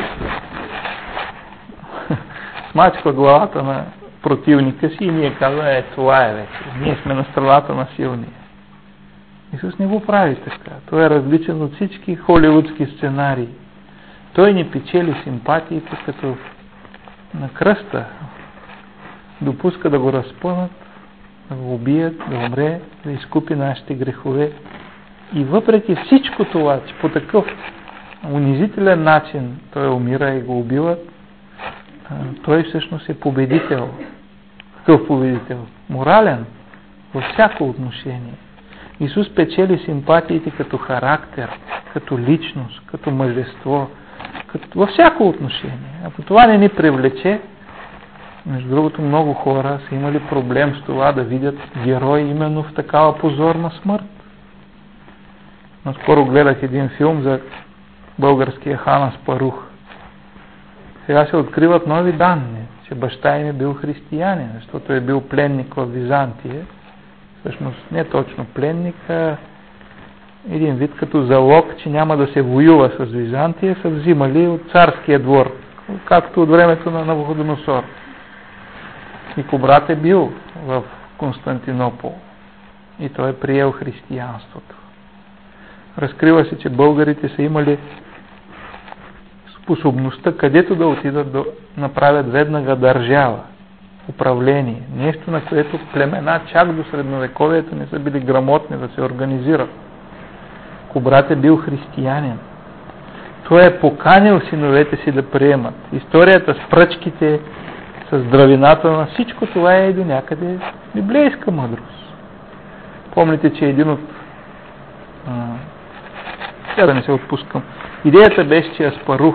смачква главата на противника си и ние казваме: това е вече. Ние сме на страната на силния. Исус не го прави така. Той е различен от всички холивудски сценарии. Той ни печели симпатиите, като на кръста допуска да го разпънат, да го убият, да умре, да изкупи нашите грехове. И въпреки всичко това, че по такъв унизителен начин той умира и го убиват, той всъщност е победител. Какъв победител? Морален във всяко отношение. Исус печели симпатиите като характер, като личност, като мъжество, във всяко отношение. Ако това не ни привлече, между другото, много хора са имали проблем с това да видят герой именно в такава позорна смърт. Наскоро гледах един филм за българския хан Аспарух. Сега се откриват нови данни, че баща им е бил християнин, защото е бил пленник в Византия. Всъщност не точно пленник, а един вид като залог, че няма да се воюва с Византия, са взимали от царския двор, както от времето на Навуходоносор. Никобрат е бил в Константинопол и той е приел християнството. Разкрива се, че българите са имали способността където да отидат да направят веднага държава, управление. Нещо, на което племена чак до средновековието не са били грамотни да се организират. Кобрат е бил християнин. Той е поканил синовете си да приемат. Историята с пръчките, с здравината на всичко това е до някъде библейска мъдрост. Помните, че един от... да не се отпускам. Идеята беше, че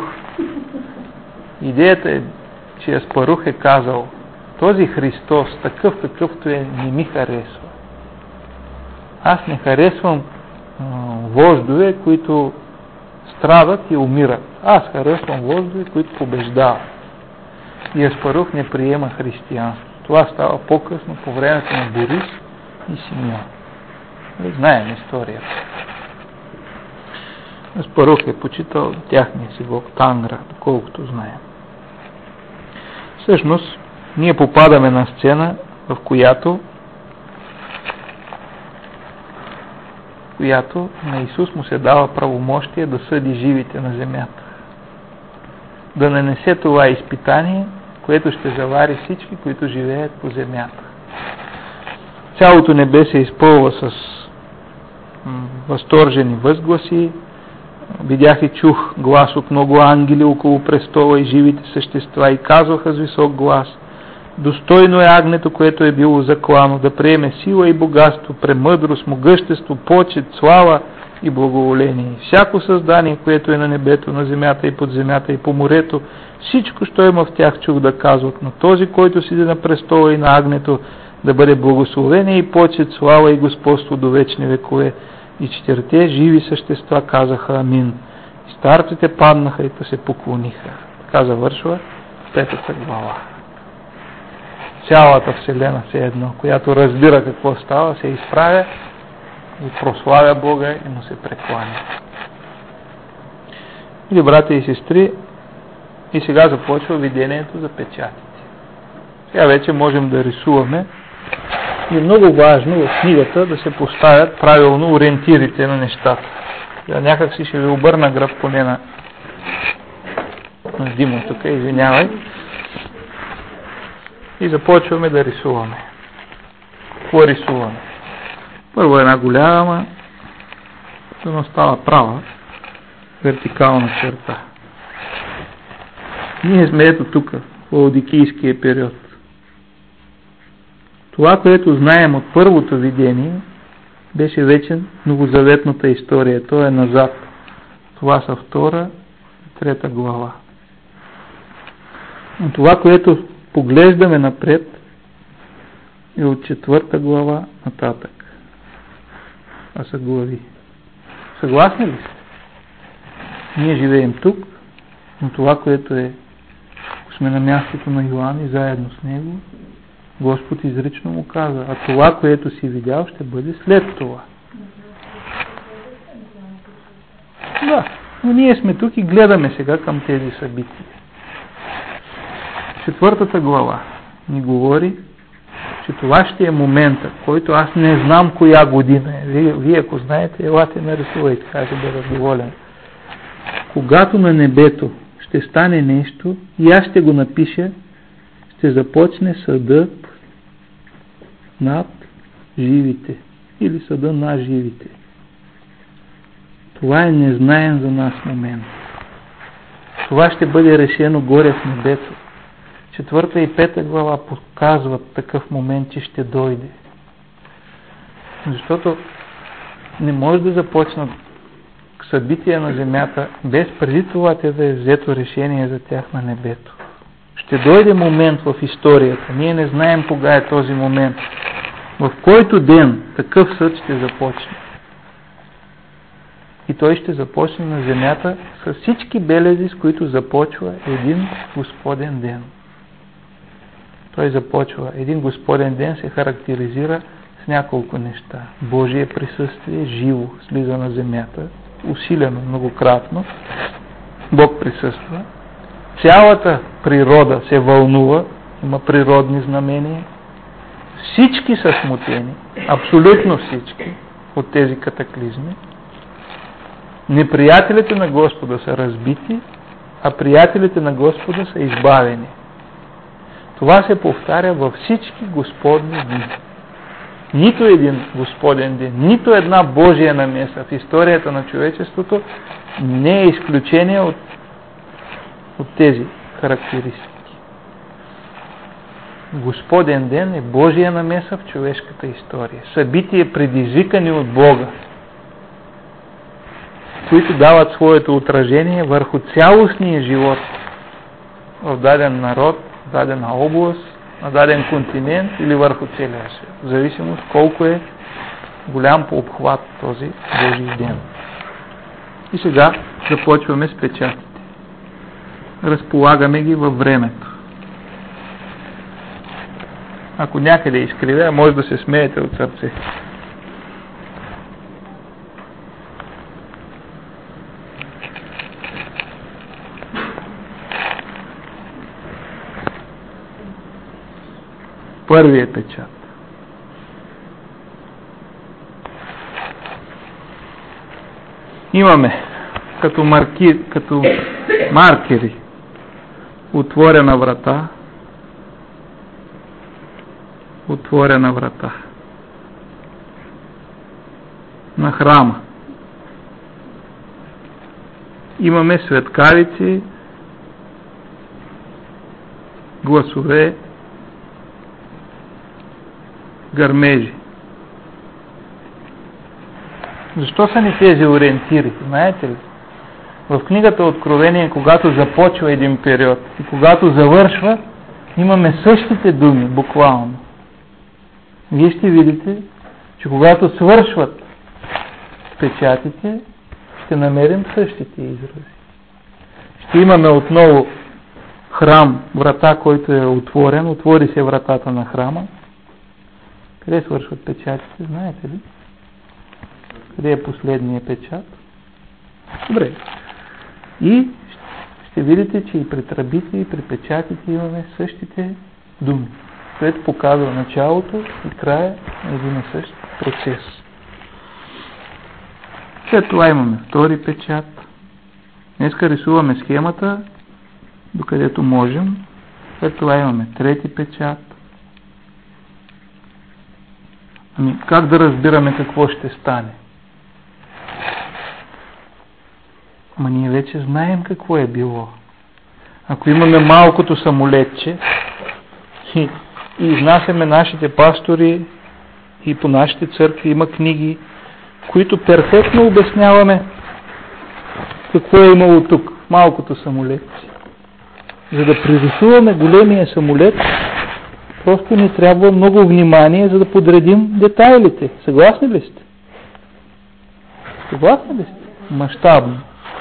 Аспарух е казал: този Христос, такъв какъвто е, не ми харесва. Аз не харесвам вождове, които страдат и умират. Аз харесвам вождове, които побеждават. И Аспарух не приема християнство. Това става по-късно, по времето на Борис и Симеон. Знаем историята. Аспарух е почитал тяхния си бог Тангра, доколкото знаем. Всъщност, ние попадаме на сцена, в която на Исус му се дава правомощие да съди живите на земята. Да нанесе това изпитание, което ще завари всички, които живеят по земята. Цялото небе се изпълва с възторжени възгласи. Видях и чух глас от много ангели около престола и живите същества и казваха с висок глас: достойно е агнето, което е било заклано, да приеме сила и богатство, премъдрост, могъщество, почет, слава и благоволение. Всяко създание, което е на небето, на земята и под земята и по морето, всичко, що има в тях, чух да казват: на този, който седи на престола и на агнето, да бъде благословение и почет, слава и господство до вечни векове. И 4 живи същества казаха амин. И старците паднаха и се поклониха. Така завършва 5 глава. Цялата вселена все едно, която разбира какво става, се изправя и прославя Бога и му се прекланя. Или, братя и сестри, и сега започва видението за печатите. Сега вече можем да рисуваме. И е много важно в книгата да се поставят правилно ориентирите на нещата. Я някак си ще ви обърна гръб поне на Димо тук, извинявай. И започваме да рисуваме. Какво рисуваме? Първо една голяма, да става права, вертикална черта. Ние сме ето тук, в Лаодикийския период. Това, което знаем от първото видение, беше вече новозаветната история. То е назад. Това са 2 и 3 глава. Но това, което поглеждаме напред, е от 4 глава нататък. А са глави. Съгласни ли сте? Ние живеем тук, но това, което е, ако сме на мястото на Йоан и заедно с него, Господ изрично му каза, а това, което си видял, ще бъде след това. Да, но ние сме тук и гледаме сега към тези събития. 4 глава ни говори, че това ще е момента, който аз не знам коя година е. Вие ако знаете, елате нарисувайте, аз ще бъда доволен. Когато на небето ще стане нещо и аз ще го напиша, ще започне съдът над живите или съда на живите. Това е незнаен за нас момент. Това ще бъде решено горе в небето. 4 и 5 глава показват такъв момент, че ще дойде. Защото не може да започнат събития на земята, без преди това те да е взето решение за тях на небето. Ще дойде момент в историята. Ние не знаем кога е този момент. В който ден такъв съд ще започне. И той ще започне на земята с всички белези, с които започва един Господен ден. Той започва. Един Господен ден се характеризира с няколко неща. Божие присъствие, живо, слиза на земята, усилено многократно. Бог присъства. Цялата природа се вълнува, има природни знамения. Всички са смутени, абсолютно всички от тези катаклизми. Неприятелите на Господа са разбити, а приятелите на Господа са избавени. Това се повтаря във всички Господни дни. Нито един Господен ден, нито една Божия намеса в историята на човечеството не е изключение от тези характеристики. Господен ден е Божия намеса в човешката история. Събития предизвикани от Бога, които дават своето отражение върху цялостния живот в даден народ, в дадена област, на даден континент или върху целия свят. В зависимост колко е голям по обхват този Божий ден. И сега започваме с печатите. Разполагаме ги във времето. Ако някъде изкривя, може да се смеете от сърце. Първият печат. Имаме като маркери отворена врата, на храма. Имаме светкавици, гласове, гърмежи. Защо са ни тези ориентири? Знаете ли? В книгата Откровение, когато започва един период и когато завършва, имаме същите думи, буквално. Вие ще видите, че когато свършват печатите, ще намерим същите изрази. Ще имаме отново храм, врата, който е отворен, отвори се вратата на храма. Къде свършват печатите, знаете ли? Къде е последния печат? Добре. И ще видите, че и при тръбите, и при печатите имаме същите думи, което показва началото и края на един и същ процес. След това имаме втори печат. Днеска рисуваме схемата, докъдето можем. След това имаме трети печат. Как да разбираме какво ще стане? Ние вече знаем какво е било. Ако имаме малкото самолетче и изнасяме нашите пастори и по нашите църкви има книги, които перфектно обясняваме какво е имало тук, малкото самолетче. За да пририсуваме големия самолет, просто ни трябва много внимание, за да подредим детайлите. Съгласни ли сте? Съгласни ли сте? Мащабно.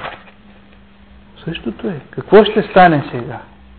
Същото е. Какво ще стане сега?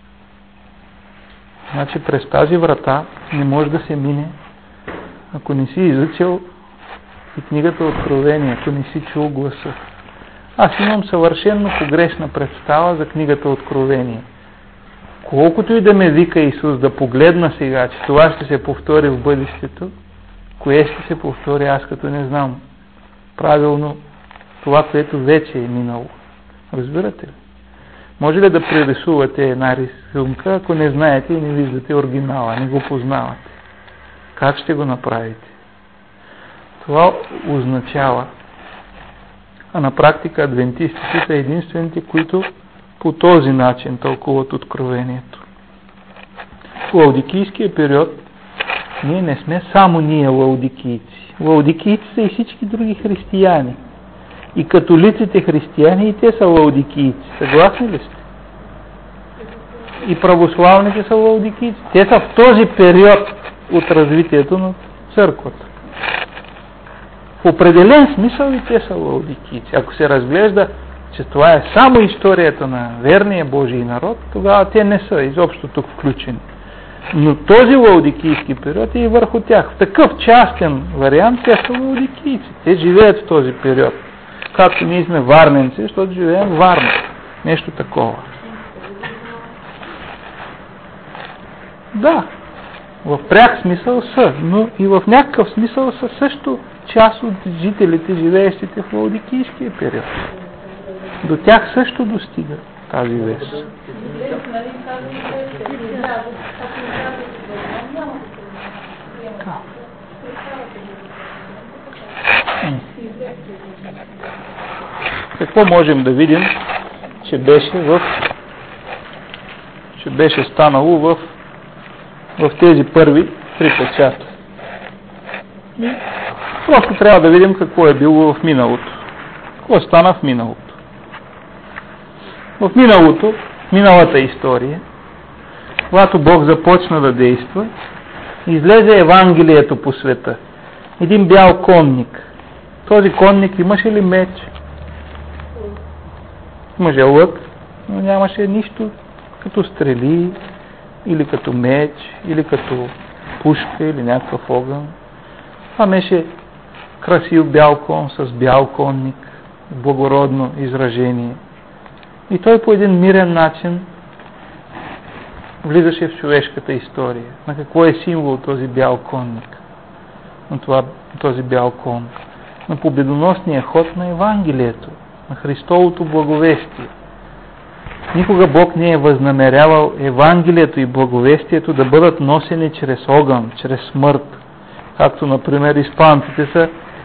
Значи през тази врата не може да се мине, ако не си изучил и книгата Откровение, ако не си чул гласа. Аз имам съвършенно погрешна представа за книгата Откровение. Колкото и да ме вика Исус да погледна сега, че това ще се повтори в бъдещето, кое ще се повтори, аз като не знам правилно това, което вече е минало. Разбирате ли? Може ли да прерисувате една рисунка, ако не знаете и не виждате оригинала, не го познавате? Как ще го направите? Това означава, а на практика адвентистите са единствените, които по този начин тълкуват Откровението. В лаодикийския период ние не сме само ние лаодикийци. Лаодикийци са и всички други християни. И католиците християни, и те са лаодикийци. Съгласни ли сте? И православните са лаодикийци. Те са в този период от развитието на църквата. В определен смисъл и те са лаодикийци. Ако се разглежда, че това е само историята на верния Божий народ, тогава те не са изобщо тук включени. Но този лаодикийски период е и върху тях. В такъв частен вариант те са лаодикийци. Те живеят в този период. Както ние сме варненци, защото живеем в Варна. Нещо такова. Да, в пряк смисъл са, но и в някакъв смисъл са също част от жителите, живеещите в лаодикийския период. До тях също достига тази вест. Какво можем да видим, че беше станало в тези първи 3 печата? Просто трябва да видим какво е било в миналото. Какво стана в миналото? В миналото, миналата история, когато Бог започна да действа, излезе Евангелието по света. Един бял конник. Този конник имаше ли меч? Имаше лък, но нямаше нищо като стрели, или като меч, или като пушка, или някакъв огън. Това беше красив бял кон с бял конник, благородно изражение. И той по един мирен начин влизаше в човешката история. На какво е символ този бял конник? На този бял кон? На победоносния ход на Евангелието, на Христовото благовестие. Никога Бог не е възнамерявал Евангелието и благовестието да бъдат носени чрез огън, чрез смърт. Както, например, испанците са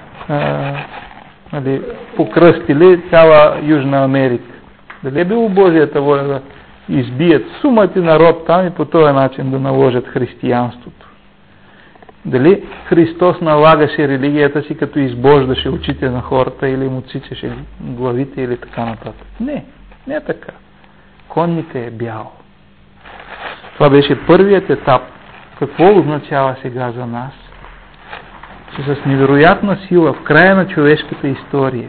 покръстили цяла Южна Америка. Дали е било Божията воля да избият сумати народ там и по този начин да наложат християнството? Дали Христос налагаше религията си, като избождаше очите на хората или му отсичаше главите или така нататък? Не е така. Конникът е бял. Това беше първият етап. Какво означава сега за нас? Че с невероятна сила в края на човешката история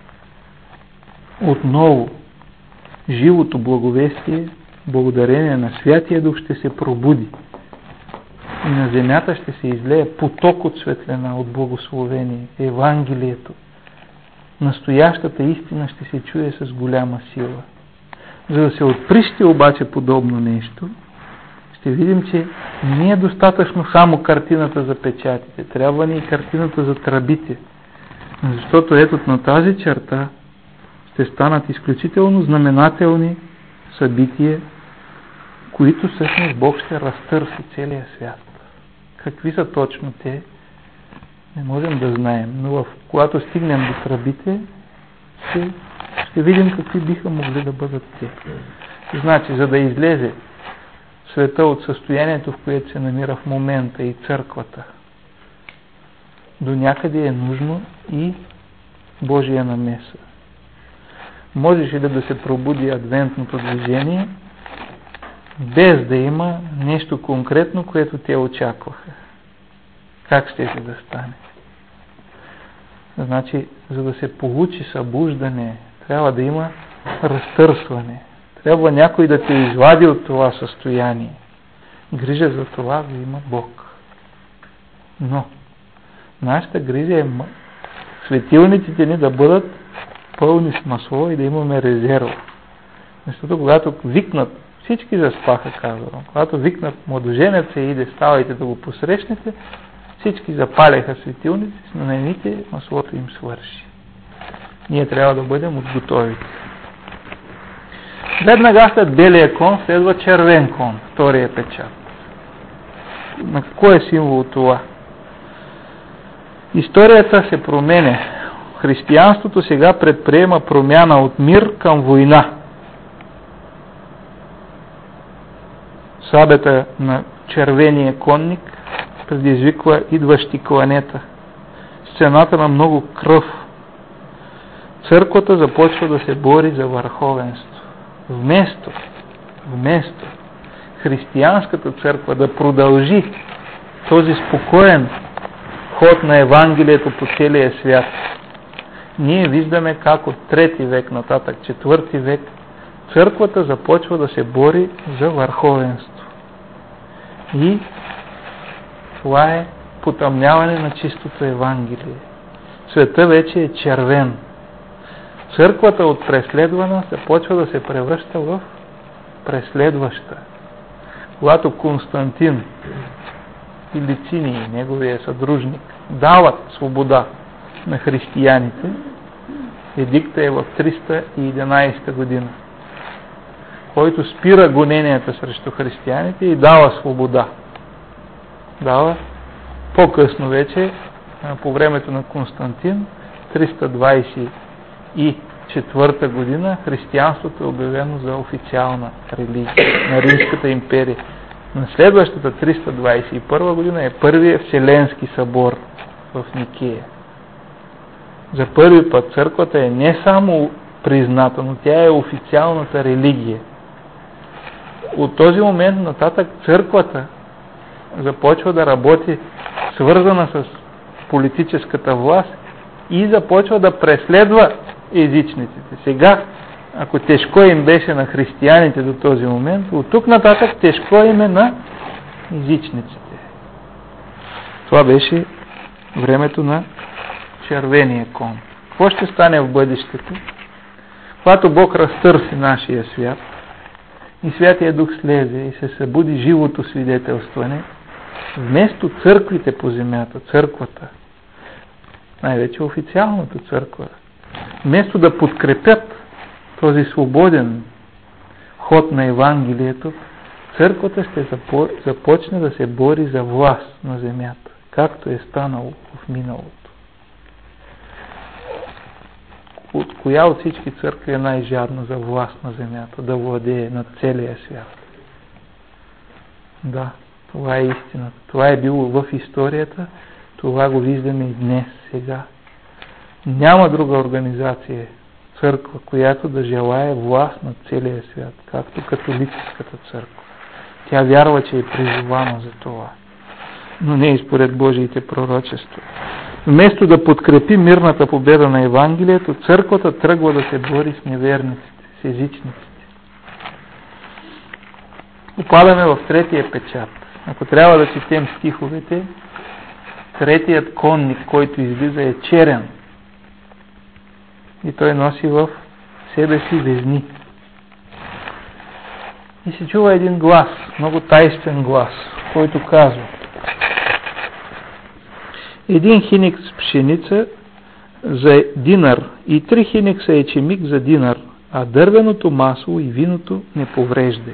отново живото благовестие, благодарение на Святия Дух, ще се пробуди. И на земята ще се излее поток от светлина, от благословение, Евангелието. Настоящата истина ще се чуе с голяма сила. За да се отприщи обаче подобно нещо, ще видим, че не е достатъчно само картината за печатите. Трябва ни и картината за тръбите. Защото ето на тази черта ще станат изключително знаменателни събития, които всъщност Бог ще разтърси целия свят. Какви са точно те, не можем да знаем, но когато стигнем до тръбите, ще видим какви биха могли да бъдат те. Значи, за да излезе света от състоянието, в което се намира в момента и църквата, до някъде е нужно и Божия намеса. Можеше ли да се пробуди адвентното движение без да има нещо конкретно, което те очакваха. Как ще да стане? Значи, за да се получи събуждане, трябва да има разтърсване. Трябва някой да те извади от това състояние. Грижа за това да има Бог. Но нашата грижа е светилниците ни да бъдат пълни с масло и да имаме резерва. Защото когато викнат, всички заспаха, казвам, когато викнат младоженеца и иде, ставайте да го посрещнете, всички запаляха светилници, но на едните маслото им свърши. Ние трябва да бъдем от готовите. Веднага след белия кон следва червен кон, втория печат. На кой е символ това? Историята се променя. Християнството сега предприема промяна от мир към война. Сабята на червения конник предизвиква идващи кланета. Сцената на много кръв. Църквата започва да се бори за върховенство. Вместо християнската църква да продължи този спокоен ход на Евангелието по целия свят, ние виждаме как от 3 век нататък, 4 век, църквата започва да се бори за върховенство. И това е потъмняване на чистото Евангелие. Света вече е червен. Църквата от преследвана започва да се превръща в преследваща. Когато Константин и Лициний, неговия съдружник, дават свобода на християните, едикта е в 311 година, който спира гоненията срещу християните и дава свобода. Дава по-късно вече, по времето на Константин, 324 година, християнството е обявено за официална религия на Римската империя. На следващата 321 година е първият Вселенски събор в Никея. За първи път църквата е не само призната, но тя е официалната религия. От този момент нататък църквата започва да работи свързана с политическата власт и започва да преследва езичниците. Сега, ако тежко им беше на християните до този момент, от тук нататък тежко им е на езичниците. Това беше времето на червения кон. Какво ще стане в бъдещето? Когато Бог разтърси нашия свят и Святия Дух слезе и се събуди живото свидетелстване, вместо църквите по земята, църквата, най-вече официалната църква, вместо да подкрепят този свободен ход на Евангелието, църквата ще започне да се бори за власт на земята, както е станало в миналото. От коя от всички църкви е най-жадна за власт на земята, да владее над целия свят? Да, това е истината. Това е било в историята, това го виждаме и днес, сега. Няма друга организация, църква, която да желае власт над целия свят, както католическата църква. Тя вярва, че е призована за това, но не и според Божиите пророчества. Вместо да подкрепи мирната победа на Евангелието, църквата тръгва да се бори с неверниците, с езичниците. Попадаме в 3-я печат. Ако трябва да четем стиховете, 3-ият конник, който излиза, е черен. И той носи в себе си везни. И се чува един глас, много тайствен глас, който казва: един хиникс пшеница за динар и 3 хиникса ечемик за динар, а дървеното масло и виното не повреждай.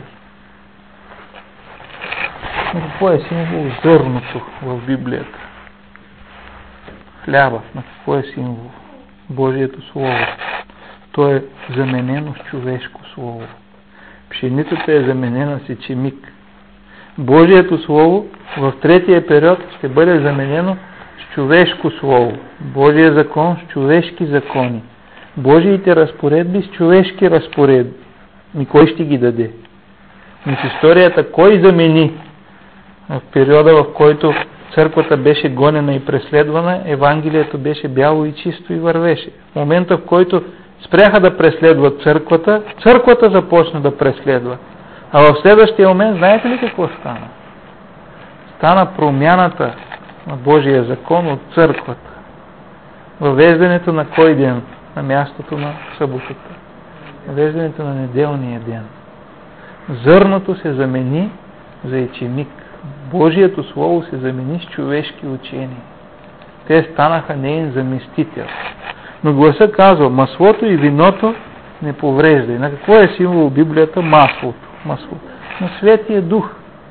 Но какво е символ зърното в Библията? Хляба, на какво е символ? Божието Слово. То е заменено с човешко Слово. Пшеницата е заменена с ечемик. Божието Слово в 3-я период ще бъде заменено с човешко Слово. Божия закон с човешки закони. Божиите разпоредби с човешки разпоредби. И кой ще ги даде? Но в историята кой замени в периода, в който църквата беше гонена и преследвана, Евангелието беше бяло и чисто и вървеше. В момента, в който спряха да преследват църквата, църквата започна да преследва. А в следващия момент, знаете ли какво стана? Стана промяната на Божия закон от църквата. Въвеждането на кой ден? На мястото на съботата. Въвеждането на неделния ден. Зърното се замени за ечемик. Божието Слово се замени с човешки учения. Те станаха неин заместител. Но гласа казва, маслото и виното не поврежда. На какво е символ в Библията? Маслото. На Светия Дух.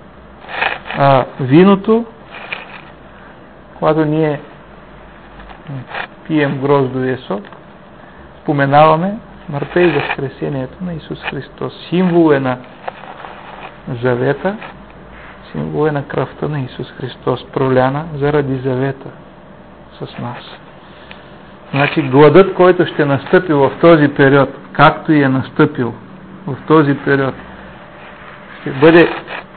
Виното, когато ние пием гроздовия сок, споменаваме смъртта и възкресението на Исус Христос. Символ е на завета, символ е на кръвта на Исус Христос, проляна заради завета с нас. Значи гладът, който ще настъпи в този период, както и е настъпил в този период, ще бъде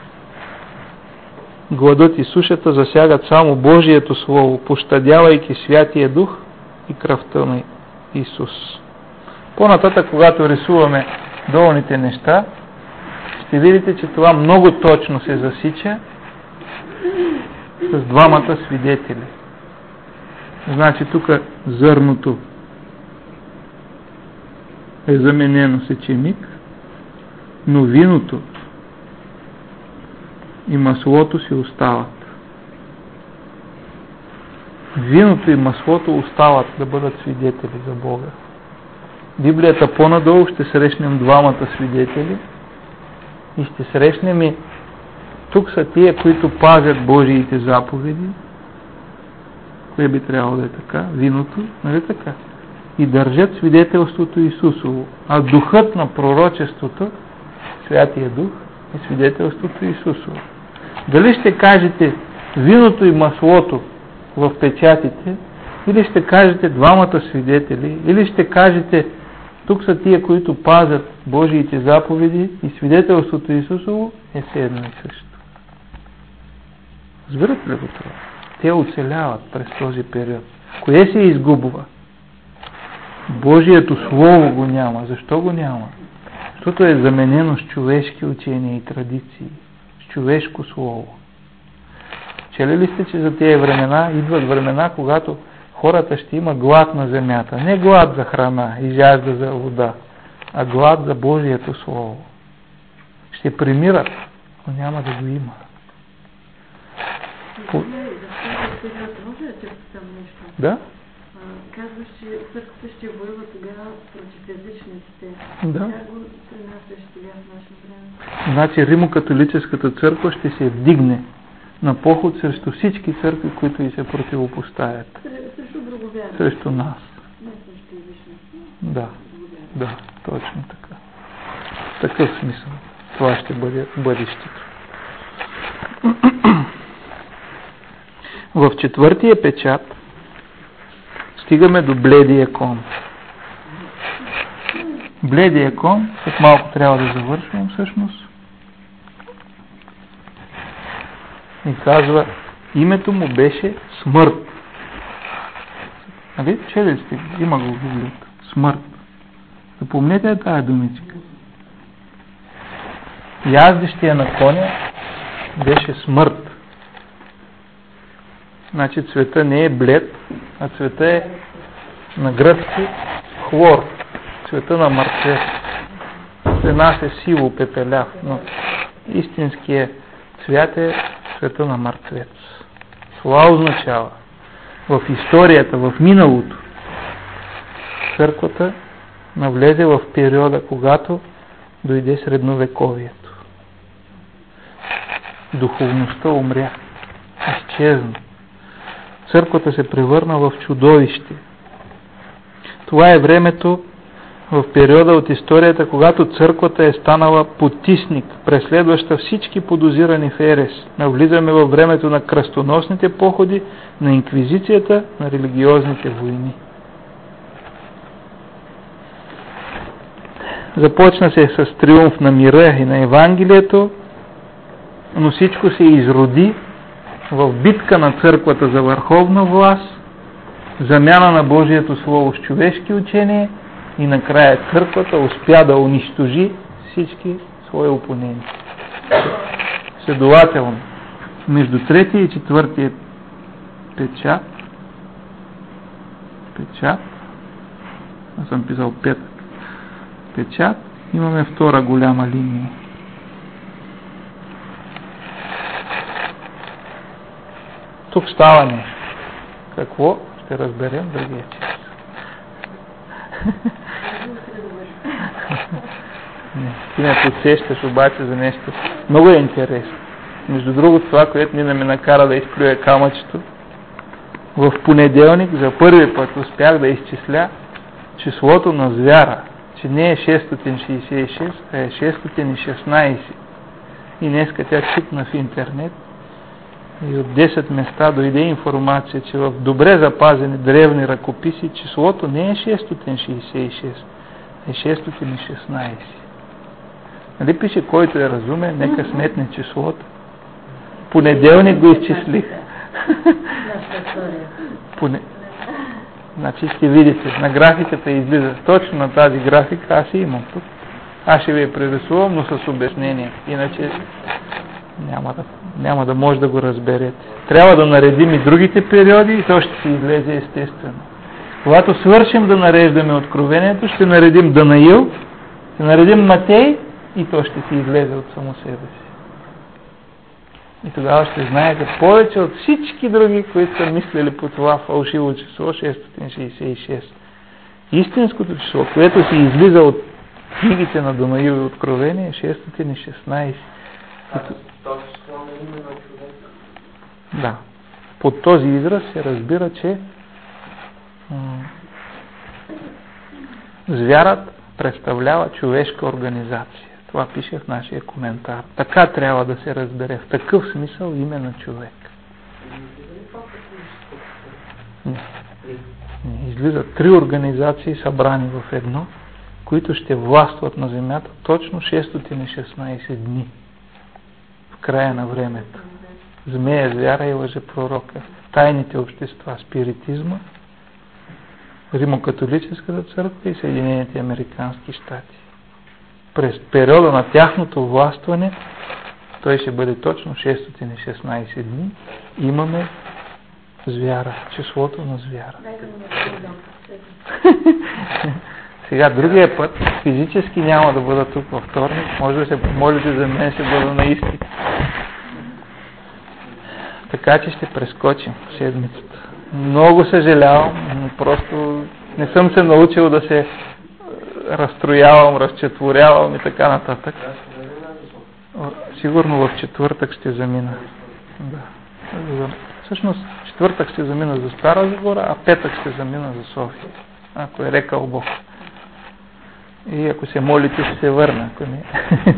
гладът и сушата засягат само Божието Слово, пощадявайки Святия Дух и кръвта на Исус. По-нататък, когато рисуваме долните неща, ще видите, че това много точно се засича с двамата свидетели. Значи тук зърното е заменено с ечемик, но виното и маслото си остават. Виното и маслото остават да бъдат свидетели за Бога. Библията по-надолу ще срещнем двамата свидетели и ще срещнем и тук са тия, които пазят Божиите заповеди. Кое би трябвало да е така? Виното, нали така? И държат свидетелството Исусово. А духът на пророчеството, Святия Дух, е свидетелството Исусово. Дали ще кажете виното и маслото в печатите, или ще кажете двамата свидетели, или ще кажете тук са тия, които пазят Божиите заповеди и свидетелството Исусово, е все едно и също. Разбирате ли го това? Те оцеляват през този период. Кое се изгубва? Божието Слово го няма. Защо го няма? Защото е заменено с човешки учения и традиции. С човешко Слово. Чели ли сте, че за тези времена идват времена, когато хората ще има глад на земята? Не глад за храна и жажда за вода, а глад за Божието Слово. Ще примират, но няма да го има. Да? Казваш, че църквата ще воюва тогава против езичниците. Да. Как го принасяш сега в наше време? Значи Римокатолическата църква ще се вдигне на поход срещу всички църкви, които и се противопоставят. Срещу друговярни. Срещу нас. Не срещу езичниците. Да, точно така. В такъв смисъл. Това ще бъде бъдещето. В четвъртия печат стигаме до бледия кон. Бледия кон, след малко трябва да завършвам всъщност, и казва, името му беше смърт. Нали? Чели сте? Има го в Библията. Смърт. Запомнете тази думичка. Яздещия на коня беше смърт. Значи цвета не е блед, а цвета е на гръцки хлор. Цвета на мъртвец. При нас е сиво пепеляв, но истинският цвят е цвета на мъртвец. Това означава в историята, в миналото, църквата навлезе в периода, когато дойде средновековието. Духовността умря, изчезна. Църквата се превърна в чудовище. Това е времето в периода от историята, когато църквата е станала потисник, преследваща всички подозирани в ерес. Навлизаме във времето на кръстоносните походи, на инквизицията, на религиозните войни. Започна се с триумф на мира и на Евангелието, но всичко се изроди в битка на църквата за върховна власт, замяна на Божието Слово с човешки учения и накрая църквата успя да унищожи всички свои опоненти. Следователно, между третия и четвъртия печат, аз съм писал печат, имаме втора голяма линия. Тук става нещо. Какво? Ще разберем другия час. Ти ме подсещаш обаче за нещо. Много е интересно. Между другото, това, което ми ме накара да изплюя камъчето, в понеделник за първи път успях да изчисля числото на звяра, че не е 666, а е 616. И днеска тя чипна в интернет и от 10 места дойде информация, че в добре запазени древни ръкописи числото не е 666, а е 616. Нали пише, който е разумен, нека сметне числото. Понеделник го изчислих. Значи ще видите, на графиката излиза. Точно на тази графика аз имам тук. Аз ще ви я прерисувам, но с обяснение. Иначе няма да може да го разберете. Трябва да наредим и другите периоди и то ще се излезе естествено. Когато свършим да нареждаме Откровението, ще наредим Данаил, ще наредим Матей и то ще се излезе от само себе си. И тогава ще знаете повече от всички други, които са мислили по това фалшиво число 666. Истинското число, което се излиза от книгите на Данаил и Откровение е 616. Да. Под този израз се разбира, че звярат представлява човешка организация. Това пише в нашия коментар. Така трябва да се разбере. В такъв смисъл име на човек. Не. Излизат 3 организации събрани в едно, които ще властват на земята точно 616 дни. В края на времето. Змея, звяра и лъжепророка. Тайните общества, спиритизма, Римокатолическата църква и Съединените американски щати. През периода на тяхното властване той ще бъде точно 616 дни. Имаме звяра, числото на звяра. Сега другия път физически няма да бъда тук във вторник. Може да се помолите за мен, ще бъда на изпит. Така че ще прескочим седмицата. Много съжалявам, но просто не съм се научил да се разстроявам, разчетворявам и така нататък. Сигурно в четвъртък ще замина. Да. Всъщност четвъртък ще замина за Стара Загора, а петък ще замина за София. Ако е рекал Бог. И ако се молите, ще се върна. Ако не.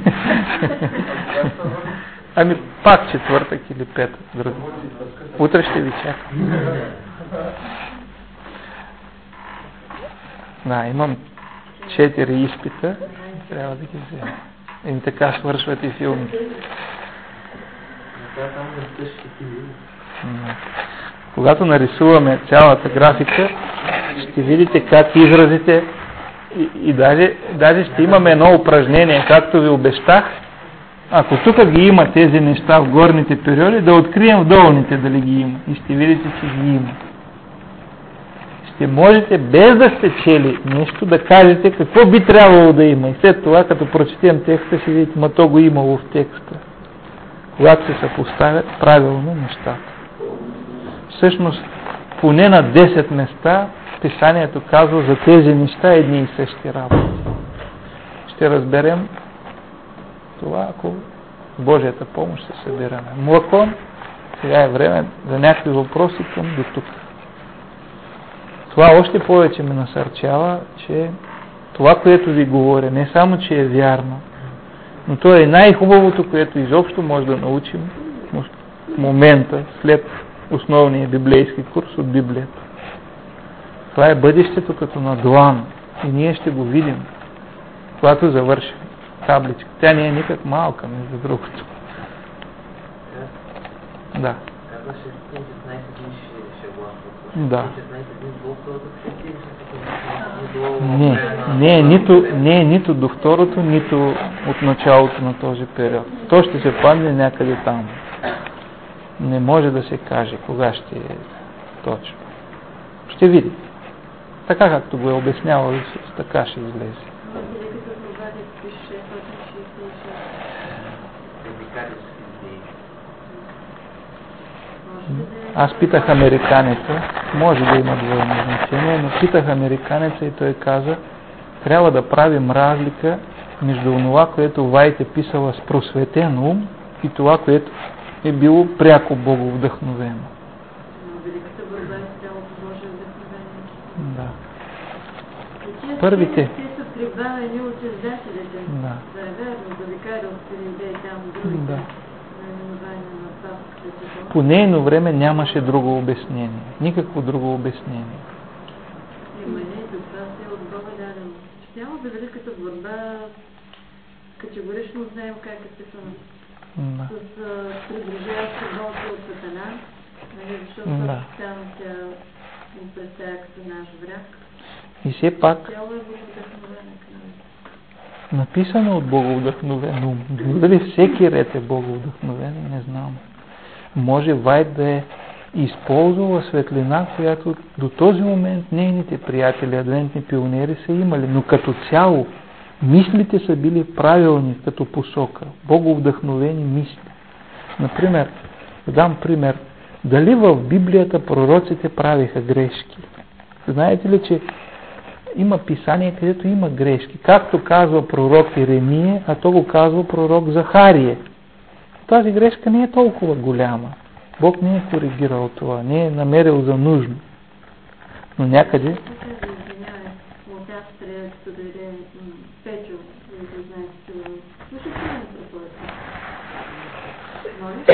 Ами пак четвъртък или петък. Утре ще ви чакам. Да, имам 4 изпита. Трябва да ги взема. И така свършват и филмите. Когато нарисуваме цялата графика, ще видите как изразите и даже ще имаме едно упражнение, както ви обещах. Ако тук ги има тези неща в горните периоди, да открием в долните дали ги има. И ще видите, че ги има. Ще можете, без да сте чели нещо, да кажете какво би трябвало да има. И след това, като прочетем текста, ще видите, ма то го имало в текста. Когато се съпоставят правилно нещата. Всъщност, поне на 10 места Писанието казва за тези неща едни и същи работи. Ще разберем това, ако с Божията помощ се събираме. Млакон, сега е време за някакви въпроси към до тук. Това още повече ме насърчава, че това, което ви говоря, не само, че е вярно, но то е най-хубавото, което изобщо може да научим в момента, след основния библейски курс от Библията. Това е бъдещето като на длан и ние ще го видим. когато завърши табличка. Тя не е никак малка, между другото. Да. Казваше 16 дни ще властват. Да. 16 дни до втората сесия, Не е нито до второто, нито от началото на този период. То ще се падне някъде там. Не може да се каже кога ще е точно. Ще видите. Така както го е обяснявал Исус, така ще излезе. Аз питах американеца, може да има двойно значение, но питах американеца и той каза, трябва да правим разлика между това, което Вайт е писала с просветен ум и това, което е било пряко боговдъхновено. Великата борба е цялото Божие вдъхновение. Да. Първите. Първите. Те са прибавени от издателите. Да. Да е верно, да викарилските идеи там, другите Да. наименования на папските титул. По нейно време нямаше друго обяснение. Никакво друго обяснение. Има не, това се е от Бога дадено. Няма за великата борба, категорично знаем как е писано. Да. С приближаващи болки от Сатана, защото Да. там тя им представя като наш враг. И все пак, Цяло е боговдъхновена книга. написано от боговдъхновен ум. Дали всеки ред е боговдъхновен, не знам. Може Вайт да е използвала светлина, която до този момент нейните приятели, адвентни пионери са имали, но като цяло мислите са били правилни като посока, боговдъхновени мисли. Например, да дам пример, дали в Библията пророците правиха грешки? Знаете ли, че има писание, където има грешки, както казва пророк Иеремия, а то го казва пророк Захарие. Тази грешка не е толкова голяма. Бог не е коригирал това, не е намерил за нужно. Но някъде... Извинявай, от Австрия, като дойде Печо, който знаете, сигурно. Слушайте ли на проповедта? Моля?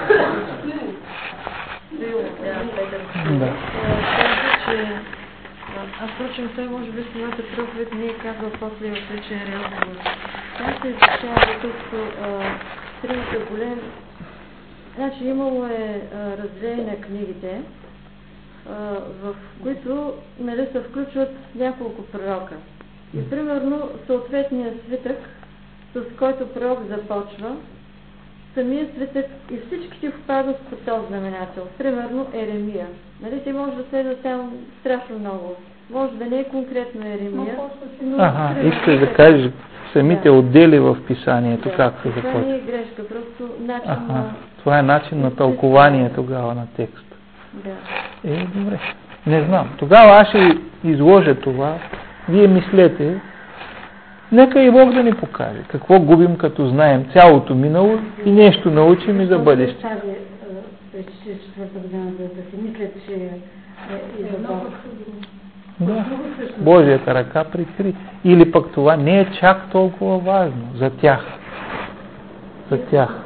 Да. Казва, че... Аз впрочем, той може би самата проповед не е казал после в личен разговор. Тя се изучава, докато средата голем. Значи имало е разделение на книгите, в които се включват няколко пророка. И примерно съответният свитък, с който пророк започва, самия свитък и всичките впадат под този знаменател. Примерно Еремия. Нали, ти може да следва там страшно много. Може да не е конкретно Еремия. Искаш да кажеш самите отдели в писанието, как се започва. Това не е грешка, просто начин на... Това е начин на тълкование тогава на текст. Да. Добре. Не знам. Тогава аз ще изложа това. Вие мислете. Нека и Бог да ни покаже. Какво губим, като знаем цялото минало и нещо научим и за бъдеще. Тази 44-та година, да си мислят, че е и за Бог. Да. Божията ръка прикри. Или пък това не е чак толкова важно за тях. За тях.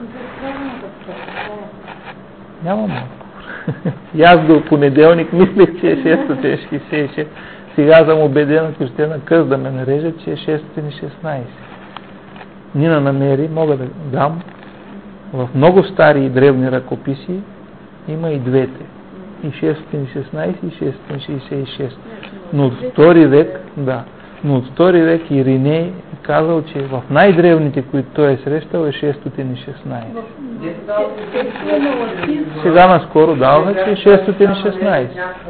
Нямам отговор. И аз до понеделник мислех, че е 666. Сега съм убеден, ако ще на къс да ме нарежат, че е 616. Нина намери, мога да дам, в много стари и древни ръкописи има и двете. И 616 и 666. Но от втори век, но от втори век Ириней е казал, че в най-древните, които той е срещал, е 616. Сега наскоро даваха, че е 616.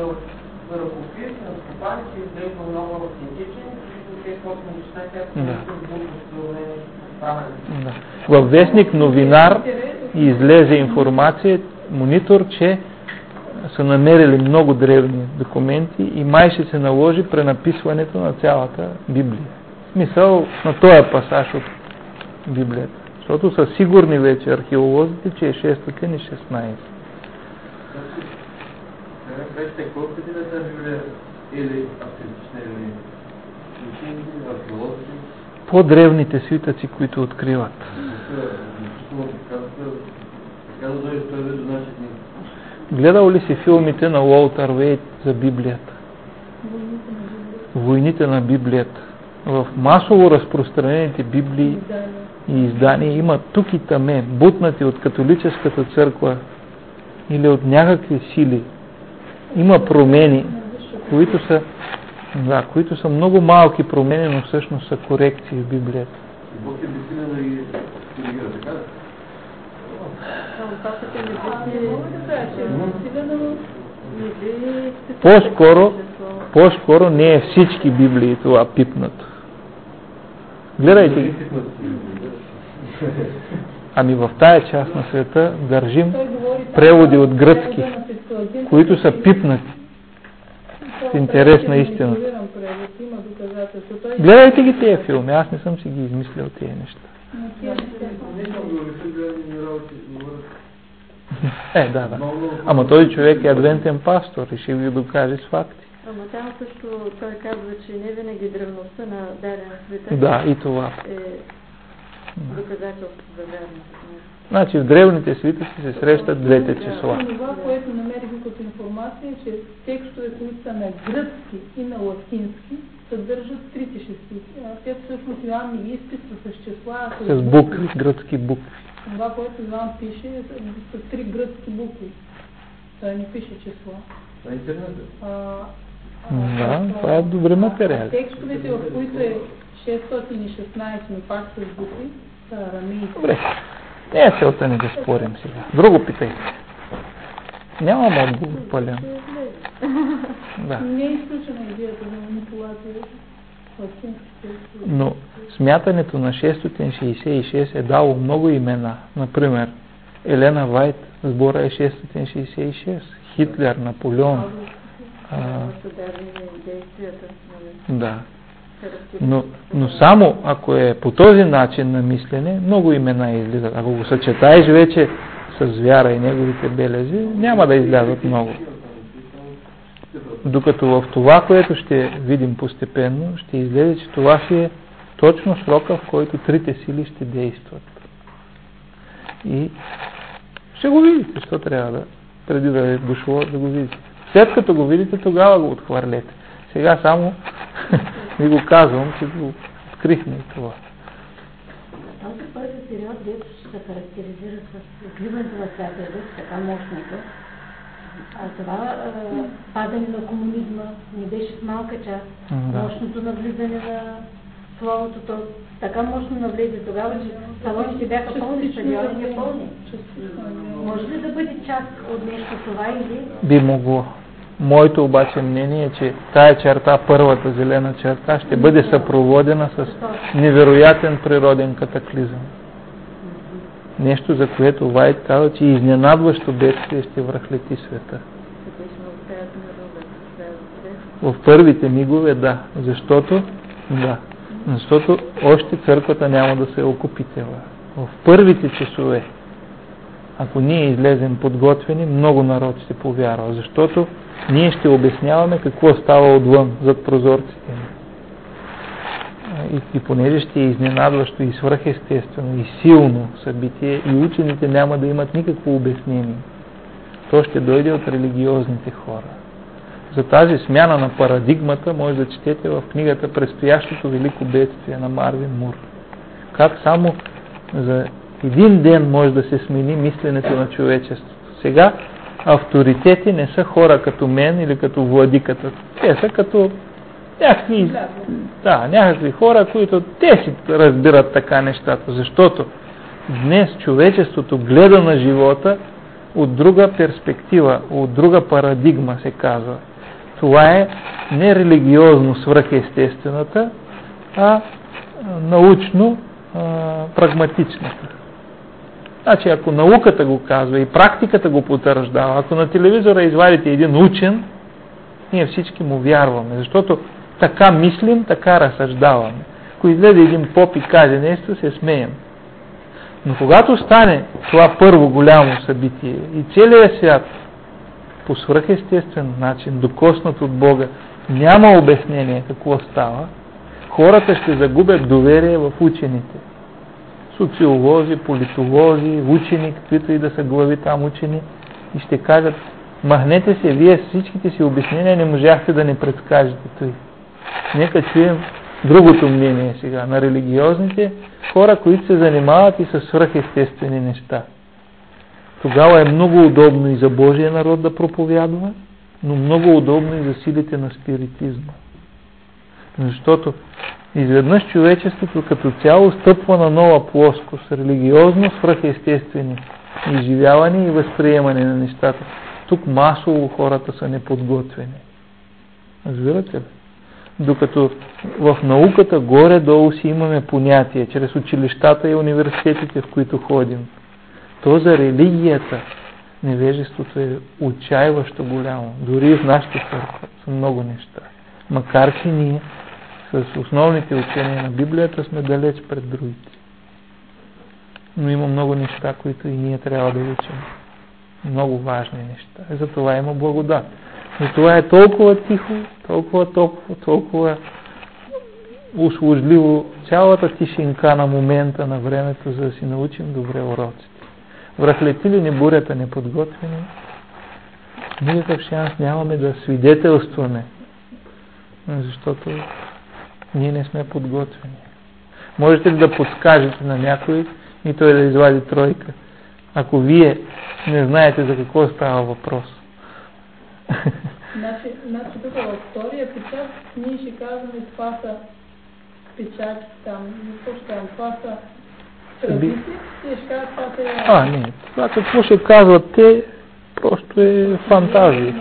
Във вестник Новинар излезе информация, монитор, че са намерили много древни документи и май ще се наложи пренаписването на цялата Библия. В смисъл на този пасаж от Библията. Защото са сигурни вече археолозите, че е 616. Колко година тази Библия или автентична или археолозите? По-древните свитъци, които откриват. Гледал ли си филмите на Уолтер Вейт за Библията? Войните на Библията. в масово разпространените Библии и издания има тук и таме, бутнати от католическата църква или от някакви сили. Има промени, които са много малки промени, но всъщност са корекции в Библията. Бог е безсилен и коригира, така ли? По-скоро не е всички Библии това пипнато. Гледайте ги. Ами в тая част на света държим преводи от гръцки, които са пипнати. В интерес на истина. Гледайте ги тия филми, аз не съм си ги измислил тия неща. Да. Ама този човек е адвентен пастор и ще ви докаже с факти. Ама там също той казва, че не винаги древността на дадена света да, и това е доказателство за вярност. Значи в древните свитъци се срещат двете числа. Това, което намерих като информация, е, че текстове, които са на гръцки и на латински, съдържат трите шестици. Те всъщност Йоан не ги изписва с числа, с букви, гръцки букви. Това, което Йоан пише, с три гръцки букви. Той не пише числа. На интернет? Това е добре материал. Текстовете, в които е 616, но пак с букви, са арамейски. Добре. Не е целта ни да спорим сега. Друго питайте. Нямам отговор пълен. Да. Не е изключена идеята за манипулация. Но смятането на 666 е дало много имена. Например, Елена Вайт, сбора е 666. Хитлер, Наполеон. Да. Но само ако е по този начин на мислене, много имена излизат. Ако го съчетаеш вече с вяра и неговите белези, няма да излязат много. Докато в това, което ще видим постепенно, ще излезе, че това си е точно срока, в който трите сили ще действат. И ще го видите, що трябва да, преди да е дошло, да го видите. След като го видите, тогава го отхвърлете. Сега само ви го казвам, че го открихме и това. Този първи период, дето ще се характеризира с изливането на Святия Дух, така мощното, а това падане на комунизма не беше с малка част. Мощното навлизане на Словото, то така мощно навлезе тогава, че салоните бяха пълни, стадиони пълни. Може ли да бъде част от нещо това или? Би могло. Моето обаче мнение е, че тая черта, първата зелена черта, ще бъде съпроводена с невероятен природен катаклизъм. Нещо, за което Вайт казва, че изненадващо бедствие ще връхлети света. В първите мигове, да. Защото още църквата няма да се окупитела. В първите часове, ако ние излезем подготвени, много народ ще повярва. Защото ние ще обясняваме какво става отвън, зад прозорците ни. И понеже ще е изненадващо и свръхестествено и силно събитие, и учените няма да имат никакво обяснение. То ще дойде от религиозните хора. За тази смяна на парадигмата може да четете в книгата "Предстоящото велико бедствие" на Марвин Мур. Как само за един ден може да се смени мисленето на човечеството. Сега авторитети не са хора като мен или като владиката. Те са като някакви хора, които те си разбират така нещата. Защото днес човечеството гледа на живота от друга перспектива, от друга парадигма, се казва. Това е не религиозно свръхестествената, а научно прагматичната. Значи, ако науката го казва и практиката го потвърждава, ако на телевизора извадите един учен, ние всички му вярваме, защото така мислим, така разсъждаваме. Ако излезе един поп и каже нещо, се смеем. Но когато стане това първо голямо събитие и целият свят по свръхестествен начин, докоснат от Бога, няма обяснение какво става, хората ще загубят доверие в учените. Социолози, политолози, учени, каквито и да са глави там учени, и ще кажат: махнете се, вие всичките си обяснения не можахте да ни предскажете той. Нека чуем другото мнение сега, на религиозните хора, които се занимават и с свръхестествени неща. Тогава е много удобно и за Божия народ да проповядва, но много удобно и за силите на спиритизма. Защото изведнъж човечеството като цяло стъпва на нова плоскост, религиозно свръхестествени изживяване и възприемане на нещата. Тук масово хората са неподготвени. Разбирате ли? Докато в науката горе-долу си имаме понятие, чрез училищата и университетите, в които ходим. То за религията невежеството е отчаиващо голямо. Дори в нашата църква са много неща. Макар че ние с основните учения на Библията сме далеч пред другите. Но има много неща, които и ние трябва да учим. Много важни неща. И затова има благодат. Затова е толкова тихо, толкова топло, толкова услужливо цялата тишинка на момента, на времето, за да си научим добре уроците. Връхлети ли ни бурята неподготвени, никакъв шанс нямаме да свидетелстваме, защото ние не сме подготвени. Можете ли да подскажете на някой и той да извади тройка, ако вие не знаете за какво става въпрос? Значи тук във втория печат ние ще казваме, това са печати там, това са традиции, и ще казват, това са... Не, това какво ще казват те, просто е фантазия.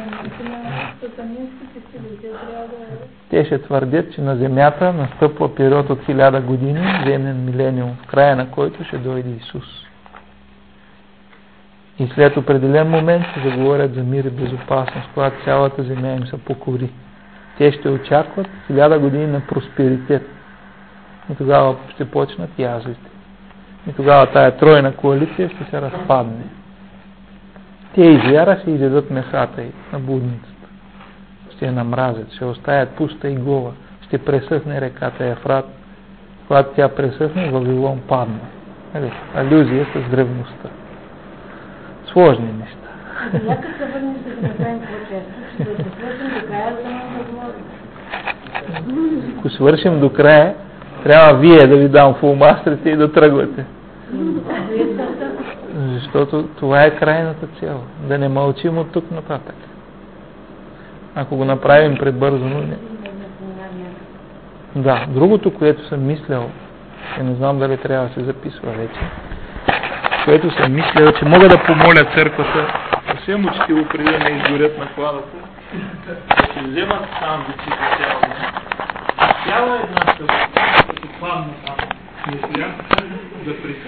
Те ще твърдят, че на Земята настъпва период от 1000 години, земен милениум, в края на който ще дойде Исус. И след определен момент ще заговорят за мир и безопасност, когато цялата земя им се покори. Те ще очакват 1000 години на просперитет. И тогава ще почнат язвите. И тогава тая тройна коалиция ще се разпадне. Те извяра ще изядат месата й на будницата. Ще я намразят, ще оставят пуста и гола. Ще пресъхне реката Ефрат. Когато тя пресъхне, Вавилон падна. Алюзия с древността. Сложни неща. Някак се върнем да направим по-често. Ще да свършим до края, за да нам възможност. Ако свършим до края, трябва вие да ви дам фулмастрите и да тръгвате. Защото това е крайната цел. Да не мълчим от тук нататък. Ако го направим пребързо, не. Да, другото, което съм мислял, не знам дали трябва да се записва вече, което съм мислял, че мога да помоля църквата, съвсем учтиво преди да ме изгорят на кладата, да се вземат сандвичи цяла една съвсем, като падна там, да присъединят